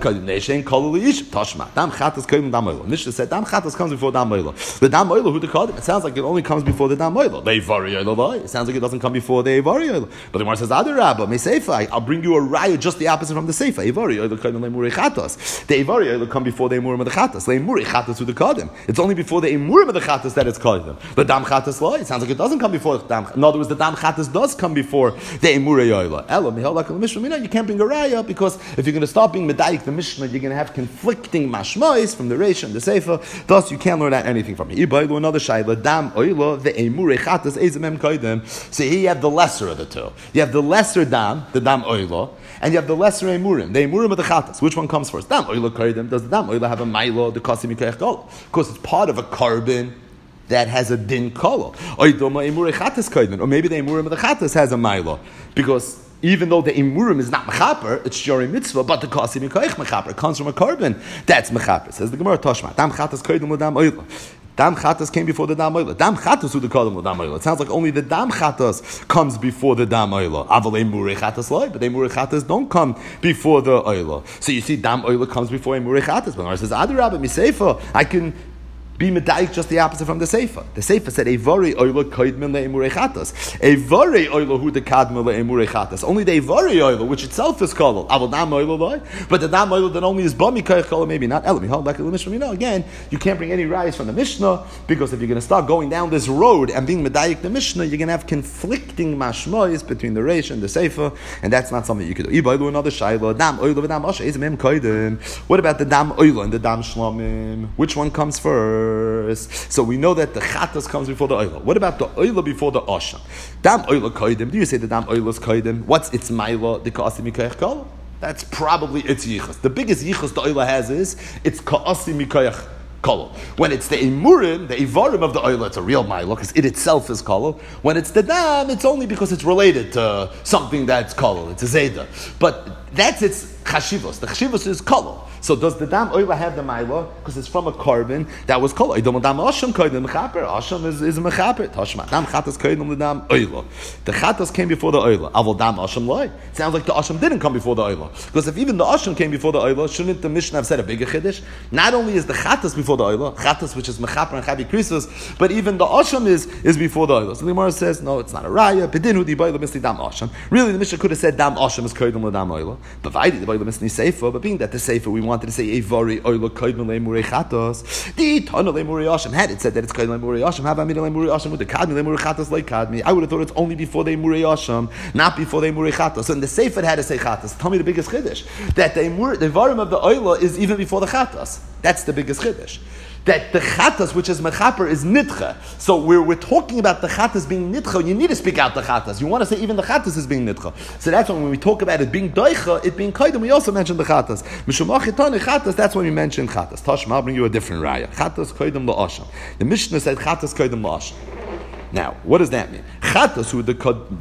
chatas comes before dam oila. The dam oila who the kodim? It sounds like it only comes before the dam oila. The ivari oila. It sounds like it doesn't come before the ivari oila. But the Gemara says other rabba me seifa. I'll bring you a raya just the opposite from the seifa. Ivari oila kodim leimuri chatas. The ivari oila come before the imurim of the chatas. Leimuri chatas who the kodim. It's only before the imurim of the chatas that it's kodim. The dam chatas law. It sounds like it doesn't come before the dam. In other words, the dam chatas does come before the imuri oila. Elo mihal like the Mishnah. You can't bring a raya because if you're going to stop being medayik the Mishnah, you're going to have conflicting mashmois from the Reish and the Sefer. Thus, you can't learn out anything from it. Ibaylu another shayla dam oila the emure chatas ezemem koydem. So here you have the lesser of the two. You have the lesser dam, the dam oila, and you have the lesser emurim, the emurim of the chatas. Which one comes first? Dam oila koydem. Does the dam oila have a milo? The kasim yikayach kol? Because it's part of a carbon that has a din kol. Or maybe the emurim of the chatas has a milo because even though the imurim is not mechaper, it's shori mitzvah, but the kasim yikoich mechaper. It comes from a carbon that's mechaper. Says the Gemara Toshma. Dam chatas koydem l'dam oila. Dam chatas came before the dam oila. Dam chatas who the kodem the dam oila. It sounds like only the dam chatas comes before the dam oila. Aval emure chatas loy, but emure chatas don't come before the oila. So you see, dam oila comes before emure chatas. But it says, Adarabba miseifa, I can be medayik just the opposite from the Seifa. The Seifa said, Evari oila koidmin le'emurei chatas. Evari oila hu de kadmin le'emurei chatas. Only the Evari oila, which itself is kolol. Aval dam oila loy. But the dam oila that only is bami koich kolol, maybe not. Elam, hold back to the Mishnah. You know, again, you can't bring any rise from the Mishnah, because if you're going to start going down this road and being medayik the Mishnah, you're going to have conflicting mashmois between the Reish and the Seifa, and that's not something you could do. Iba another shayla. Dam oila v'dam asha. Is mem koidim. What about the dam oila and the dam shlamim? Which one comes first? So we know that the chatas comes before the oila. What about the oila before the asham? Dam oila koidim. Do you say the dam oila is koidim? What's its maila? The ka'asi mikayach kol? That's probably its yichus. The biggest yichus the oila has is it's ka'asi mikayach kol. When it's the imurim, the ivarim of the oila, it's a real maila because it itself is kol. When it's the dam, it's only because it's related to something that's kol. It's a zeda. But that's its chashivos. The chashivos is kol. So does the dam oila have the maila? Because it's from a carbon that was kol. Idom dam asham koydem mechaper. Asham is is a mechaper. Tashma dam chatas koydem the dam oila. The chatas came before the oila. Avol dam asham loy. Sounds like the asham didn't come before the oila. Because if even the asham came before the oila, shouldn't the Mishnah have said a bigger chiddush? Not only is the chatas before the oila, chatas which is mechaper and chabi krisus, but even the asham is is before the oila. So the Gemara says no, it's not a raya. Bedinu di oila misli dam asham. Really, the Mishnah could have said dam asham is koydem the dam oila. But vaidi the oila misli seifa. But being that the seifa we wanted to say Evari oila koidman le'emurei chatos. The tana le'emurei asham had it said that it's koidman le'emurei asham. How about me le'emurei asham with the kadmi le'emurei chatos like kadmi? I would have thought it's only before the emurei asham, not before the emurei chatos. So in the sefer had to say chatos. Tell me the biggest chiddush that the emur, the varim of the oila is even before the chatos. That's the biggest chiddush. That the chatas, which is mechaper, is nitcha. So we're, we're talking about the chatas being nitcha. You need to speak out the chatas. You want to say even the chatas is being nitcha. So that's when we talk about it being doicha, it being kaidem, we also mention the chatas. Mishumachitani chatas, that's when we mention chatas. Tashma, I'll bring you a different raya. Chatas kaidem la'asham. The Mishnah said chatas kaidem la'asham. Now, what does that mean? Chatas, who the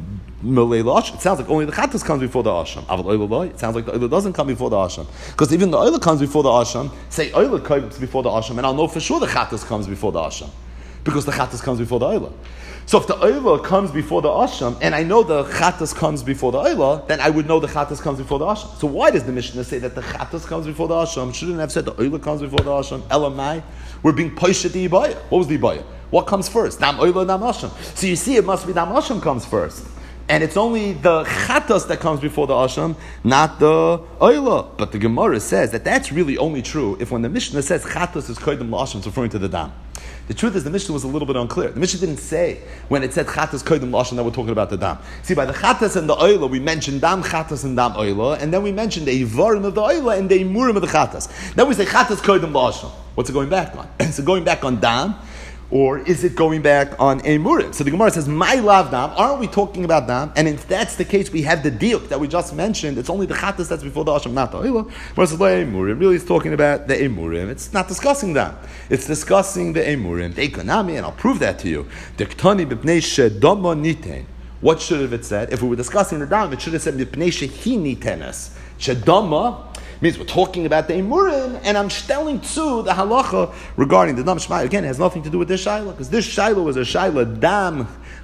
it sounds like only the chatas comes before the asham. It sounds like the oila doesn't come before the asham. Because even the oila comes before the asham, say oila comes before the asham, and I'll know for sure the chatas comes before the asham. Because the chatas comes before the oila. So if the oila comes before the asham, and I know the chatas comes before the oila, then I would know the chatas comes before the asham. So why does the Mishnah say that the chatas comes before the asham? Shouldn't have said the oila comes before the asham. Elamai, we're being poished the ibaya. What was the ibaya? What comes first? Dam oila, dam asham. So you see, it must be dam asham comes first. And it's only the chatas that comes before the asham, not the oila. But the Gemara says that that's really only true if when the Mishnah says chatas is koydem la'asham, it's referring to the dam. The truth is the Mishnah was a little bit unclear. The Mishnah didn't say when it said chatas koydem la'asham that we're talking about the dam. See, by the chatas and the oila, we mentioned dam chatas and dam oila, and then we mentioned the ivarim of the oila and the imurim of the chatas. Then we say chatas koydem la'asham. What's it going back on? Is it going back on dam? Or is it going back on Emurim? So the Gemara says, My love dam, aren't we talking about dam? And if that's the case, we have the diuk that we just mentioned. It's only the chatas that's before the asham, not the oila. Versus the Emurim. Really, it's talking about the Emurim. It's not discussing dam. It's discussing the Emurim. The ekonami, and I'll prove that to you. Dektani b'pnei shedama nitein. What should have it said? If we were discussing the dam, it should have said b'pnei shehi nitenas. Shedama means we're talking about the Emurim, and I'm telling to the halacha regarding the Dam Shmai. Again, it has nothing to do with this Shaila, because this Shaila was a Shaila Dam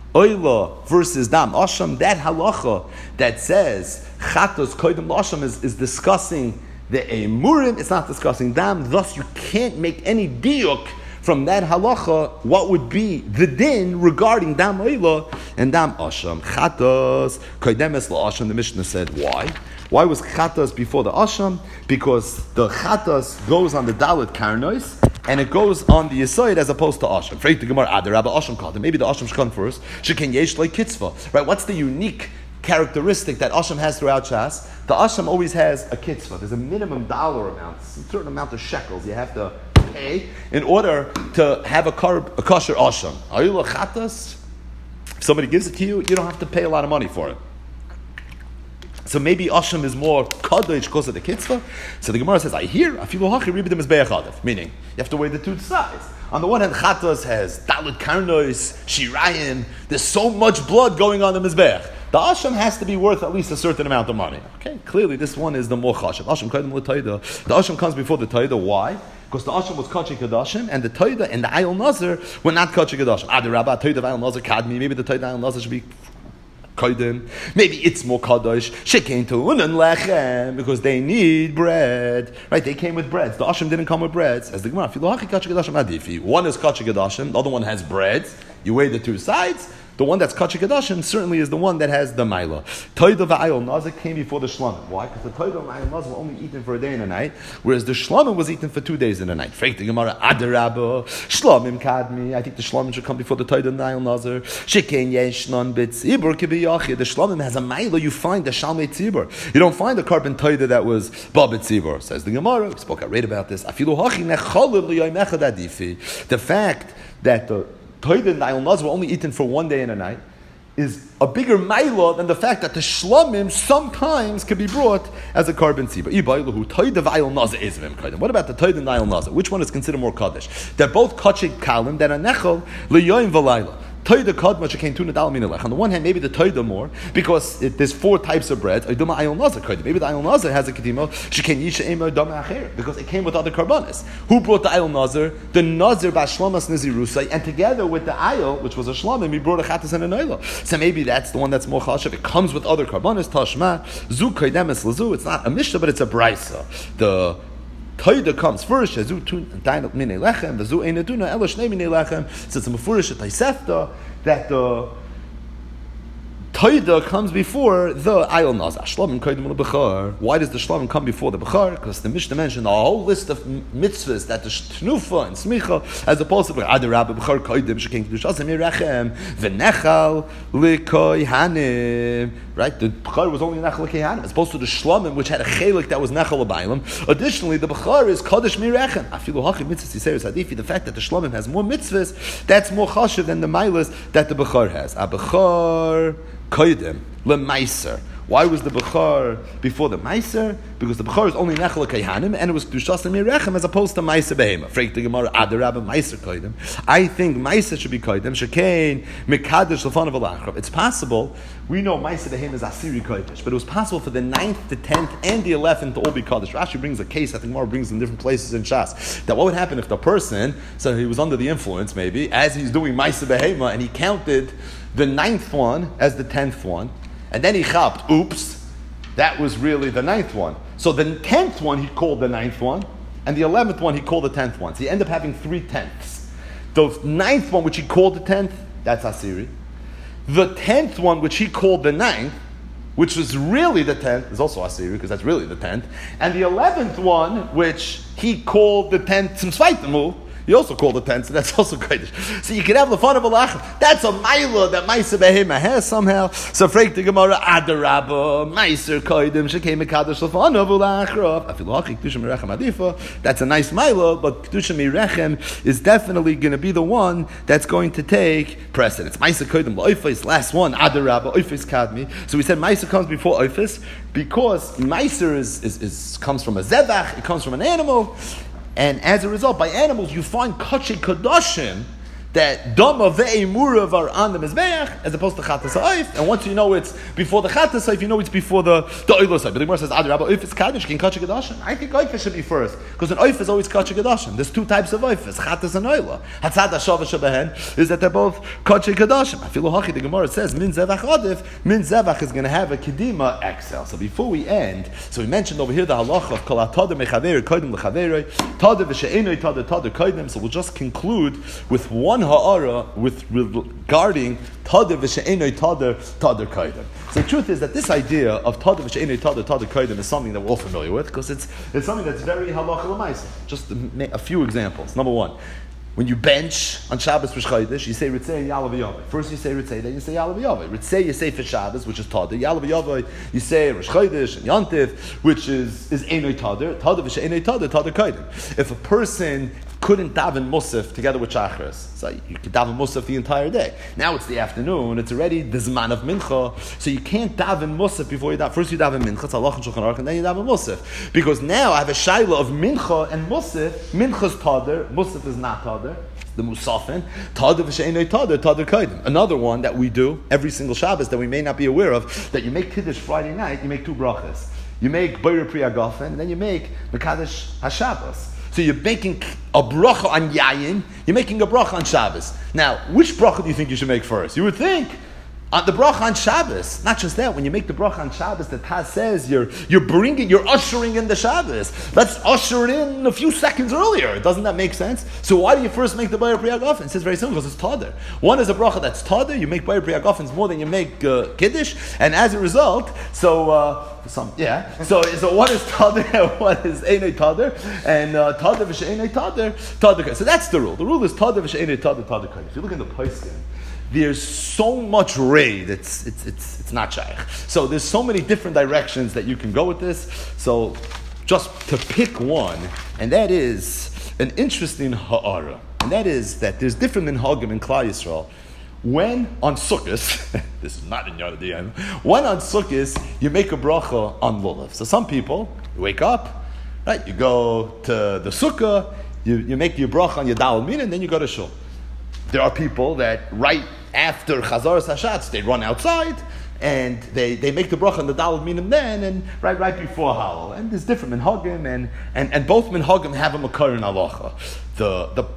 Oila versus Dam Asham. That halacha that says Chatos Koydem Asham is, is discussing the Emurim, it's not discussing Dam, thus you can't make any diuk from that halacha what would be the din regarding Dam Oila and Dam Asham. Chatos Koydemes LaAsham, the Mishnah said, why? Why was chatas before the asham? Because the chatas goes on the dalit karnois, and it goes on the yisoid as opposed to asham. Freit the Gemara, Adar Rabba Asham called it. Maybe the asham should come first. Shekin yesh like kitzvah. Right? What's the unique characteristic that asham has throughout Shas? The asham always has a kitzvah. There's a minimum dollar amount, a certain amount of shekels you have to pay in order to have a, carb, a kosher asham. Are you a chatas? If somebody gives it to you, you don't have to pay a lot of money for it. So maybe Asham is more kadosh because of the kitzvah. So the Gemara says, I hear, afilu hachi ribidem is be'achadav. Meaning, you have to weigh the two sides. On the one hand, Chatas has dalit karnos, shirayin. There's so much blood going on the mizbeach. The Asham has to be worth at least a certain amount of money. Okay, clearly this one is the more chashav. Asham kaidem l'tayda. The Asham comes before the tayda. Why? because the Asham was Kachik Kadashim, and the Toida and the Ayil Nazar were not Kachik Kadashim. Ah, the Rabbi, Toida Ayil Nazar Kadmi, maybe the Toida Ayil Nazar should be Kodim. Maybe it's more Kadosh. Shekein Tu'unan Lechem, because they need bread. Right, they came with breads. The Asham didn't come with breads. As the Gemara, Filohachi Kachik Kadashim Adifi. One is Kachik Kadashim, the other one has breads. You weigh the two sides. The one that's Kachik Kadashim certainly is the one that has the Maila. Toida v'ayil nazar came before the Shlamim. Why? Because the Toida v'ayil nazar were only eaten for a day and a night, whereas the Shlamim was eaten for two days and a night. Frek the Gemara, Adarabba, Shlamim Kadmi. I think the Shlamim should come before the Toida v'ayil nazar. Shekein yeshnon b'tzibur kibiyachid. The Shlamim has a Maila. You find the Shalmei tzibur. You don't find the carbon Toida that was Babet tzibur. Says the Gemara. We spoke. I read about this. Afilu hachi nechalil l'yoyim echad adifi. The fact that the Toida and Ayil Nazar were only eaten for one day and a night is a bigger mailah than the fact that the shlamim sometimes can be brought as a carbon tzibur. What about the Toida and Ayil Nazar? Which one is considered more kaddish? They're both kachik kalim that are nechol liyoyim v'layla. Toida kadma shekein tuna dal mina lech. On the one hand, maybe the Toida more because it, there's four types of bread. Maybe the Ayil Nazar has a kedima shekein yisha ema dama acher because it came with other karbanis. Who brought the Ayil Nazar? The Nazar b'shlamas nizirusay, and together with the Ayil, which was a shlamim, he brought a chatas and a noila. So maybe that's the one that's more chashav. It comes with other karbanis. Tashma zu kaidemes lazu. It's not a mishnah, but it's a brisa. The Toida comes first. Shazu tainat minei lechem, v'zu einaduna elo shnei minei lechem. So it's a mefurish at Taisefta that the Toida comes before the Ayil Nazar. Shlamim kodim l'bechar. Why does the Shlamim come before the Bechar? Because the Mishnah mentioned a whole list of mitzvahs that the Tnufa and Smicha, as opposed to Adar Rabba Bechar kodim shekein kedushas mirachem v'nechal l'koyhanim. Right, the Bechar was only nechal l'koyhanim, as opposed to the Shlamim, which had a chelik that was nechal l'baylim. Additionally, the Bechar is kodesh mirechem. Afilu hachi mitzvahs yiseres hadifi. The fact that the Shlamim has more mitzvahs, that's more chashiv than the milas that the Bechar has. A Bechar Koydem leMeiser. Why was the Bechar before the Meiser? Because the Bechar is only Nechel Kayhanim, and it was Kedushas Mirechem as opposed to Meiser Behema. Freik the Gemara, Adarabba Meiser Koydem. I think Meiser should be Koydem. Shekein Mekadesh Lefanav Alachrav. It's possible. We know Meiser Behema is Asiri Kodesh, but it was possible for the ninth, the tenth, and the eleventh to all be Kodesh. Rashi brings a case. I think Gemara brings in different places in Shas. That what would happen if the person, so he was under the influence, maybe as he's doing Meiser Behema, and he counted the ninth one as the tenth one. And then he chapped, oops, that was really the ninth one. So the tenth one he called the ninth one, and the eleventh one he called the tenth one. So he ended up having three tenths. The ninth one which he called the tenth, that's Asiri. The tenth one which he called the ninth, which was really the tenth, is also Asiri, because that's really the tenth. And the eleventh one, which he called the tenth, some Sveitemu, he also called the tenth, so that's also Kodesh. So you can have the fun of a lach. That's a Maila that Meiser Behema has somehow. So Freik the Gemara, Adarabba, Meiser Kodim, Shekein Mekadosh Lefan of Ulachrav. Afilu hachi Kedusha Mirechem Adifa. That's a nice Maila, but Kedusha Mirechem is definitely going to be the one that's going to take precedence. Meiser Kodim, Oifis, last one, Adarabba, Oifis Kadmi. So we said Meiser comes before Oifis because Meiser is, is, is, comes from a Zevach, it comes from an animal. And as a result, by animals, you find kachei kadoshim that dama ve'emurav are on the mizbeach as opposed to chatas ha'oif. And once you know it's before the chatas ha'oif, you know it's before the the oilos ha'oif. But the Gemara says, Adarabba, oif is kaddish, can kachei kadoshim. I think oif should be first because an oif is always kachei kadoshim. There's two types of oifes, chatas and oila. Hatzad ha'shavah shabehen is that they're both kachei kadoshim. I feel hachi. The Gemara says min zevach adif. Min zevach is going to have a kedima excel. So before we end, so we mentioned over here the halacha of kol ha'tadeh mechaver kodim lechaveroi tadeh v'she'enoi tadeh tadeh kodim. So we'll just conclude with one ha'ara with regarding tader v'she'enoi tader tader kodim. So the truth is that this idea of tader v'she'enoi tader tader kodim is something that we're all familiar with because it's it's something that's very halacha l'maisa. Just a few examples. Number one, when you bench on Shabbos for Chodesh, you say Ritzei and Yalav Yavai. First you say Ritzei, then you say Yalav Yavai. Ritzei you say for Shabbos, which is Tader. Yalav Yavai you say Rosh Chodesh and Yantiv, which is is Einoi Tader. Tader v'she'enoi Tader Tader kodim. If a person couldn't daven Musaf together with Shachris, so you could daven Musaf the entire day. Now it's the afternoon, it's already the Zman of Mincha, so you can't daven Musaf before you daven. First you daven Mincha, it's Allah and Shulchan Aruch, and then you daven Musaf. Because now I have a shaila of Mincha and Musaf. Mincha's Tader, Musaf is not Tader. The Musafin, Tader v'she'enoi Tader, Tader kodim. Another one that we do every single Shabbos that we may not be aware of, that you make Kiddush Friday night, you make two brachas. You make Boyer Pri Agafen, and then you make Mekadesh HaShabbos. So you're making a bracha on Yayin, you're making a bracha on Shabbos. Now, which bracha do you think you should make first? You would think on the bracha on Shabbos. Not just that, when you make the bracha on Shabbos, the Taz says you're you're bringing, you're ushering in the Shabbos. Let's usher it in a few seconds earlier. Doesn't that make sense? So why do you first make the Bayer Priyagofen? It says very simple, because it's Tader. One is a bracha that's Tader, you make Bayer Priyagofens more than you make uh, Kiddush, and as a result, so, uh, some, yeah, so so one is Tader and one is Einei Tader, and uh, Tader v'she'einei Tader, Tader. So that's the rule. The rule is Tader v'she'einei Tader, Tader. If you look in the Poskim, there's so much raid, it's it's it's it's not shaykh. So there's so many different directions that you can go with this. So just to pick one, and that is an interesting ha'ara, and that is that there's different minhagim in Klal Yisrael. When on Sukkot, this is not in Yad Adiyam, when on Sukkot you make a bracha on lulav. So some people, you wake up, right? You go to the sukkah, you, you make your bracha on your dal min, and then you go to shul. There are people that right after Chazar Hashatz, they run outside and they, they make the bracha on the Daled Minim then, and right right before Halal. And there's different minhagim, and, and, and both minhagim have a makar in halacha. The the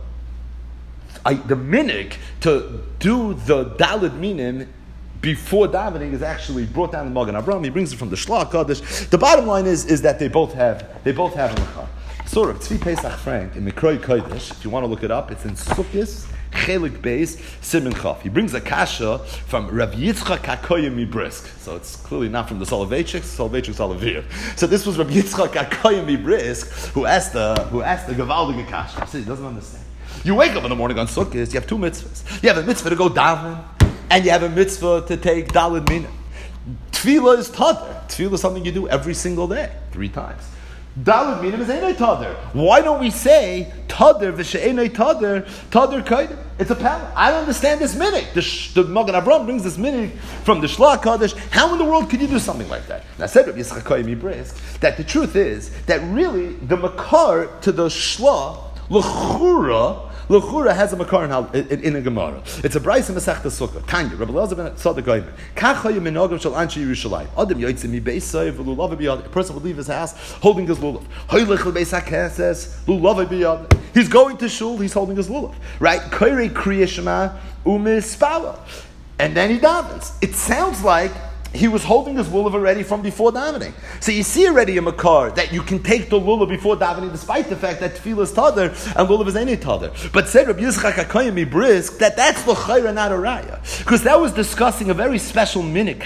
I, the minig to do the Daled Minim before davening is actually brought down in Magen Avraham. He brings it from the Shlach Kodesh. The bottom line is is that they both have they both have a makar. Surah Tzvi Pesach Frank in Mikroi Kodesh. If you want to look it up, it's in Sukkos. Chelik Beis Simon Chaf. He brings a kasha from Rav Yitzchak HaKoyim Mibrisk. So it's clearly not from the Soloveitchiks, Soloveitchiks Olavir. So this was Rav Yitzchak HaKoyim Mibrisk who asked the who asked the Gavaldige kasha. He said he doesn't understand. You wake up in the morning on Sukkot, you have two mitzvahs. You have a mitzvah to go daven, and you have a mitzvah to take daled mina. Tefillah is tader. Tefillah is something you do every single day, three times. Daled minim is einay tader. Why don't we say tader v'she'einay tader tader kaidem? It's a power. I don't understand this minig. The, sh- the Magen Avraham brings this minig from the Shlach Kodesh. How in the world could you do something like that? And I said Rabbi Yitzchak Koyim Brisk that the truth is that really the makar to the Shla l'chura. L'chura has a makar in, in, in a Gemara. It's a brayso in Masechta Sukkah. Tanya, Rabbi Elazar ben Tzadok Goymer. Kach hayim minhagim shel anshe Yerushalayim. Adam yotzei mi beisay v'lulav biyad. A person would leave his house holding his lulav. Hoylech l'beis hakeses lulav biyad. He's going to shul. He's holding his lulav. Right? Koirei kriya shema u'mispala. And then he davens. It sounds like he was holding his lulav already from before davening. So you see already a makar that you can take the lulav before davening, despite the fact that tefillah is tader and lulav is any tader. But said Rabbi Yitzchak HaKoyim Mibrisk that that's l'chayra, not a raya, because that was discussing a very special minute.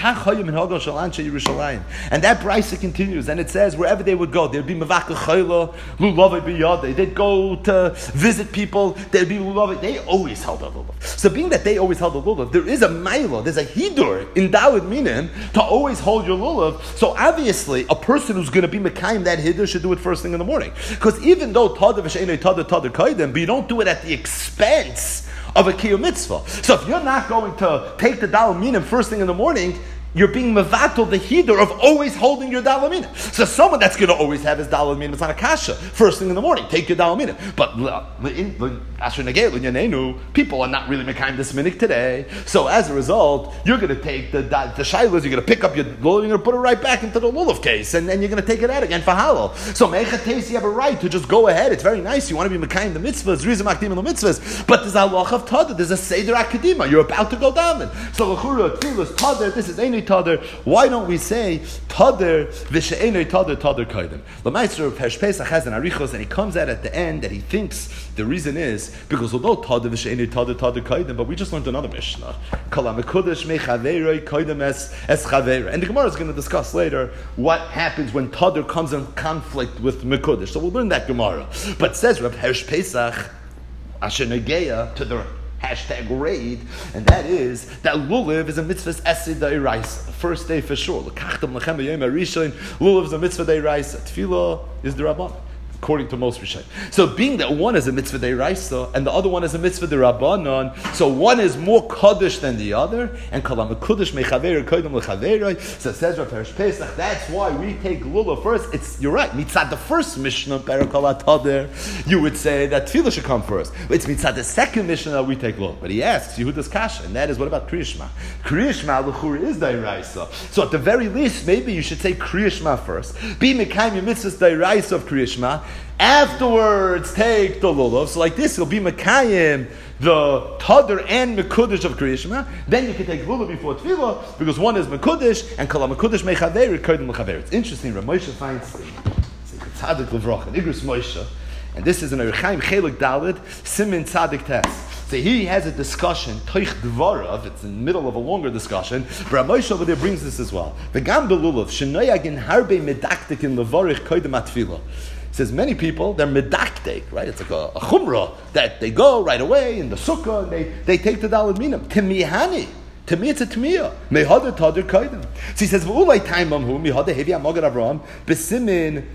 And that brayso continues, and it says wherever they would go, there'd be mavaka chayla lulav biyadei. They'd go to visit people. There'd be lulav. They always held a lulav. So being that they always held a lulav, there is a maila, there's a hidur in Daled Minim to always hold your lulav. So obviously, a person who's going to be mekayim that hidur should do it first thing in the morning. Because even though tader v'she'einay tader tader kaidem, but you don't do it at the expense of a kiyum mitzvah. So if you're not going to take the daled minim first thing in the morning, you're being mevatel the hidur of always holding your daled minim. So someone that's going to always have his daled minim, it's not a kasha. First thing in the morning, take your daled minim. But people are not really mekayim this minik today. So as a result, you're going to take the the shaylas, you're going to pick up your lulav, you're going to put it right back into the lulav case, and then you're going to take it out again for halal. So mechates, you have a right to just go ahead. It's very nice. You want to be mekayim the mitzvahs, rizim akdim the mitzvahs, but there's a halach of tader. There's a seder akadima. You're about to go daven. So l'chura tefillah tader. This is any tader. Why don't we say tader v'she'einay tader tader kaidem? L'maister of Hersh Pesach has an arichos, and he comes out at the end that he thinks the reason is because although tader v'she'einay tader tader kaidem, but we just learned another mishnah. Kala mekudesh mechaveiroi kaidem es es chaveira. And the Gemara is going to discuss later what happens when tader comes in conflict with mekudesh. So we'll learn that Gemara. But says Reb Hersh Pesach asher negeya to the hashtag raid, and that is that lulav is a mitzvah esid da'iraisa. First day for sure. L'kachtam lechem b'yom harishon. Lulav is a mitzvah da'iraisa. Tefillah is the rabbanon, according to most Rishonim. So being that one is a mitzvah da'iraisa and the other one is a mitzvah d'rabbanon, so one is more kaddish than the other, and kalam kaddish mechaver koydem lechaveroi. So it says Rav Hersh Pesach, that's why we take lulav first. It's you're right. Mitzad the first Mishnah Perakol Tader, you would say that tefillah should come first. It's mitzad the second Mishnah that we take lulav. But he asks Yehuda's kasha, and that is what about Kriya Shema? Kriya Shema l'chura is da'iraisa. So at the very least, maybe you should say Kriya Shema first. Be mekayim your mitzvahs da'iraisa of Kriya Shema. Afterwards, take the lulav. So like this, you'll be Mekayim, the Tadr and Mekudesh of Kriya Shema. Then you can take lulav before Tefillah, because one is Mekudesh, and Kala Mekudesh Mechaver, Kodim Mechaver. It's interesting, Rav Moshe finds Tzadik Levrocha, Igros Moshe, and this is an Erechaim Chelik Dalid, Simin Tzadik Tes. So he has a discussion, Toich Dvarav, it's in the middle of a longer discussion, but Rav Moshe over there brings this as well. V'gam belulav, shenoyagin harbe medaktik in levorich koidem atfilah. He says many people, they're medaktik, right? It's like a, a chumrah, that they go right away in the sukkah, and they, they take the dalad minam. Timihani. To me, it's a tmiyah. Mehada tadir koidem. So he says, v'ulay taimam hu, mehada hevi amagad Avraham, besimin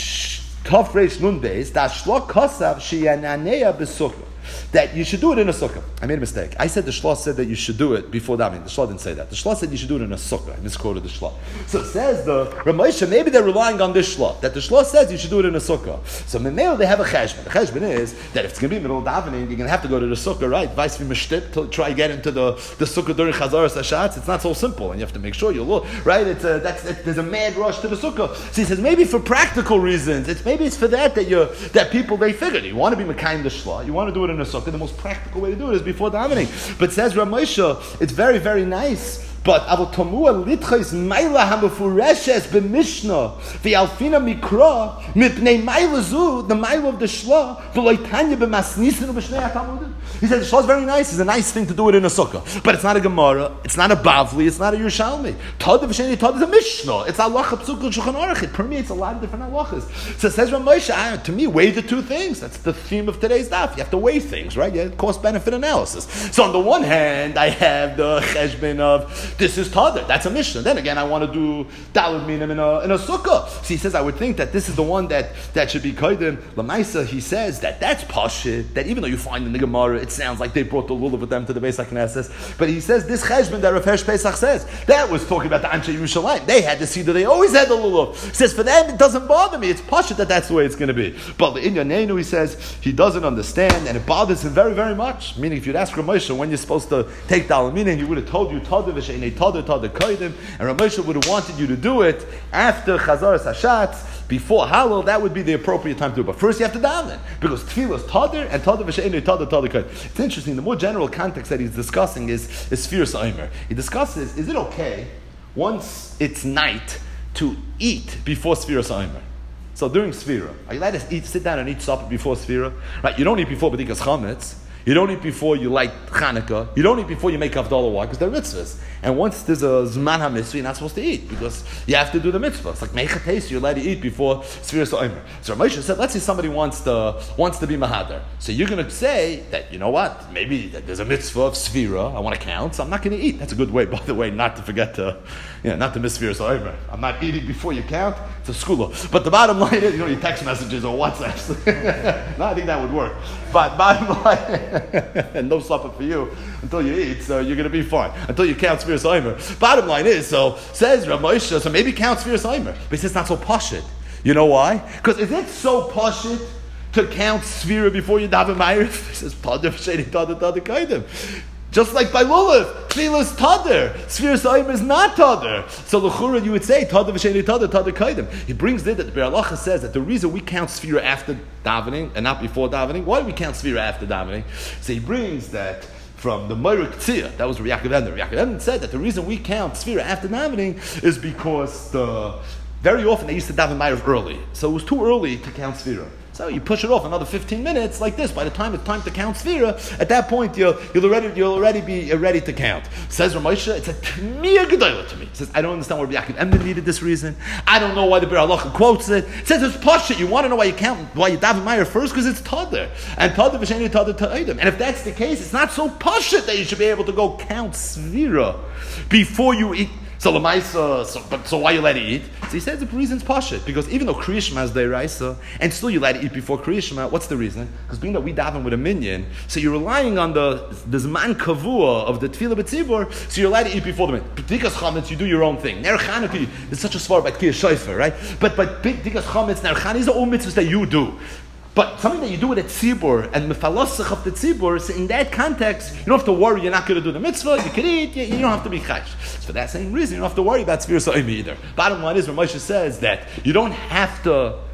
tov reish nun beis, da shlok kosav sheyananea besukkah. That you should do it in a sukkah. I made a mistake. I said the shlosh said that you should do it before davening. The shlosh didn't say that. The shlosh said you should do it in a sukkah. I misquoted the shlosh. So it says the Rav Moshe, maybe they're relying on this shlosh, that the shlosh says you should do it in a sukkah. So memel they have a cheshbon. The cheshbon is that if it's going to be middle of davening, you're going to have to go to the sukkah, right? Vice versa, to try to get into the, the sukkah during chazaras hashatz. It's not so simple, and you have to make sure you look right. It's a, that's it, there's a mad rush to the sukkah. So he says maybe for practical reasons, it's maybe it's for that that you that people they figured you want to be mekayim the shlosh, you want to do it in a sukkah. The most practical way to do it is before davening. But says Rav Moshe, it's very, very nice. But avol tomua litchos maila hamefureshes b'mishnah v'alfina mikra mipnei maila zu the maila of the shla v'loitanya b'masnisin u'b'shnei hatamudim. He said the shla is very nice. It's a nice thing to do it in a sukkah, but it's not a gemara. It's not a bavli. It's not a Yerushalmi. Tad v'sheni tad is a mishnah. It's halacha psukah shulchan aruch. It permeates a lot of different halachas. So it says Rav Moshe, to me, weigh the two things. That's the theme of today's daf. You have to weigh things, right? You have cost-benefit analysis. So on the one hand, I have the cheshbon of this is Tadr. That's a Mishnah. Then again, I want to do Dalad Minim in a, in a Sukkah. So he says, I would think that this is the one that, that should be Kodim. Lamaisa, he says that that's Pashit, that even though you find in the Gemara, it sounds like they brought the lulav with them to the Beis HaKnesses. But he says, this Cheshbon that Rav Hersh Pesach says, that was talking about the Anshe Yerushalayim. They had the Seder, they always had the lulav. He says, for them, it doesn't bother me. It's Pashit that that's the way it's going to be. But in Yanenu, he says, he doesn't understand, and it bothers him very, very much. Meaning, if you'd ask Rav Moshe when you're supposed to take Dalad Minim, he would have told you, Tadr v'she'enei Tadr Tadr Kodim, and Rav Moshe would have wanted you to do it after Chazaras Hashatz, before Halal. That would be the appropriate time to do it. But first you have to daven, because Tefillah is Tadr, and Tadr v'she'enei Tadr Tadr Kodim. It's interesting, the more general context that he's discussing is, is Sfiras Omer. He discusses, is it okay, once it's night, to eat before Sfiras Omer? So during Sfira, are you allowed to eat, sit down and eat supper before Sfira? Right, you don't eat before B'dikas Chametz. You don't eat before you light Chanukah. You don't eat before you make Havdalah. Why? Because they're mitzvahs. And once there's a Zman HaMitzvah, you're not supposed to eat, because you have to do the mitzvah. It's like Mechates, you're allowed to eat before Sfiras Omer. So Rav Moshe said, let's say somebody wants to wants to be Mahadar. So you're going to say that, you know what, maybe there's a mitzvah of Sfira, I want to count, so I'm not going to eat. That's a good way, by the way, not to forget to, you know, not to miss Sfiras Omer. I'm not eating before you count. It's a skula. But the bottom line is, you don't need text messages or WhatsApps. No, I think that would work. But bottom line, and no supper for you until you eat, so you're going to be fine. Until you count Sfiras Omer. Bottom line is, so says Rav Moshe, so maybe count Sfiras Omer. But he says it's not so pashit. You know why? Because is it so pashit to count Sfira before you daven Ma'ariv? He says, Tadr v'sheni Tadr Tadr Kodim. Just like by lulav, Tefillah is Tadr. Sfiras Omer is not Tadr. So l'chura you would say Tadr v'sheni Tadr Tadr Kodim. He brings it that the Be'er Halacha says that the reason we count Sfira after davening and not before davening, why do we count Sfira after davening? So he brings that from the Moira K'tzia, that was Yaakov Emden. Yaakov Emden said that the reason we count Sfira after davening is because the very often they used to daven Ma'ariv early, so it was too early to count Sfira. So you push it off another fifteen minutes like this. By the time it's time to count Sfira, at that point you'll, you'll already you'll already be ready to count. Says Rav Moshe, it's a Tmiyah Gedolah to me. He says, I don't understand why Yaakov Emden needed this reason. I don't know why the Be'er Halacha quotes it. It says it's Pasha. You want to know why you count, why you daven Ma'ariv first? Because it's Tadr. And Tadr v'sheni Tadr Ta'edim. And if that's the case, it's not so Pasha that you should be able to go count Sfira before you eat. So Lamaisa, so, but so why you let it eat? So he says the reason's pashut, because even though Kriya Shema is deraisa, and still you let it eat before Kriya Shema, what's the reason? Because being that we daven with a minyan, so you're relying on the the zman kavua of the tefillah b'tzibur, so you're allowed to eat before the minyan. B'dikas chametz, you do your own thing. Ner Chanukah, there's such a svar by Tkiyah Shofar, right? But but b'dikas chametz, Ner Chanukah, these are all mitzvahs that you do. But something that you do with a tzibur and mefalasach of the tzibur, so in that context, you don't have to worry you're not going to do the mitzvah, you can eat, you, you don't have to be chayish. So for that same reason, you don't have to worry about Sfiras Omer either. Bottom line is, Rav Moshe says that you don't have to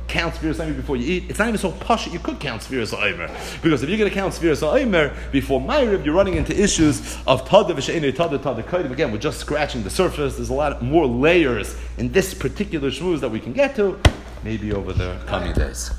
count Sfiras Omer before you eat. It's not even so posh you could count Sfiras Omer. Because if you're going to count Sfiras Omer before Ma'ariv, you're running into issues of Tada v'she'enei Tada Tada Kodim. Again, we're just scratching the surface. There's a lot more layers in this particular shmooze that we can get to, maybe over the coming days.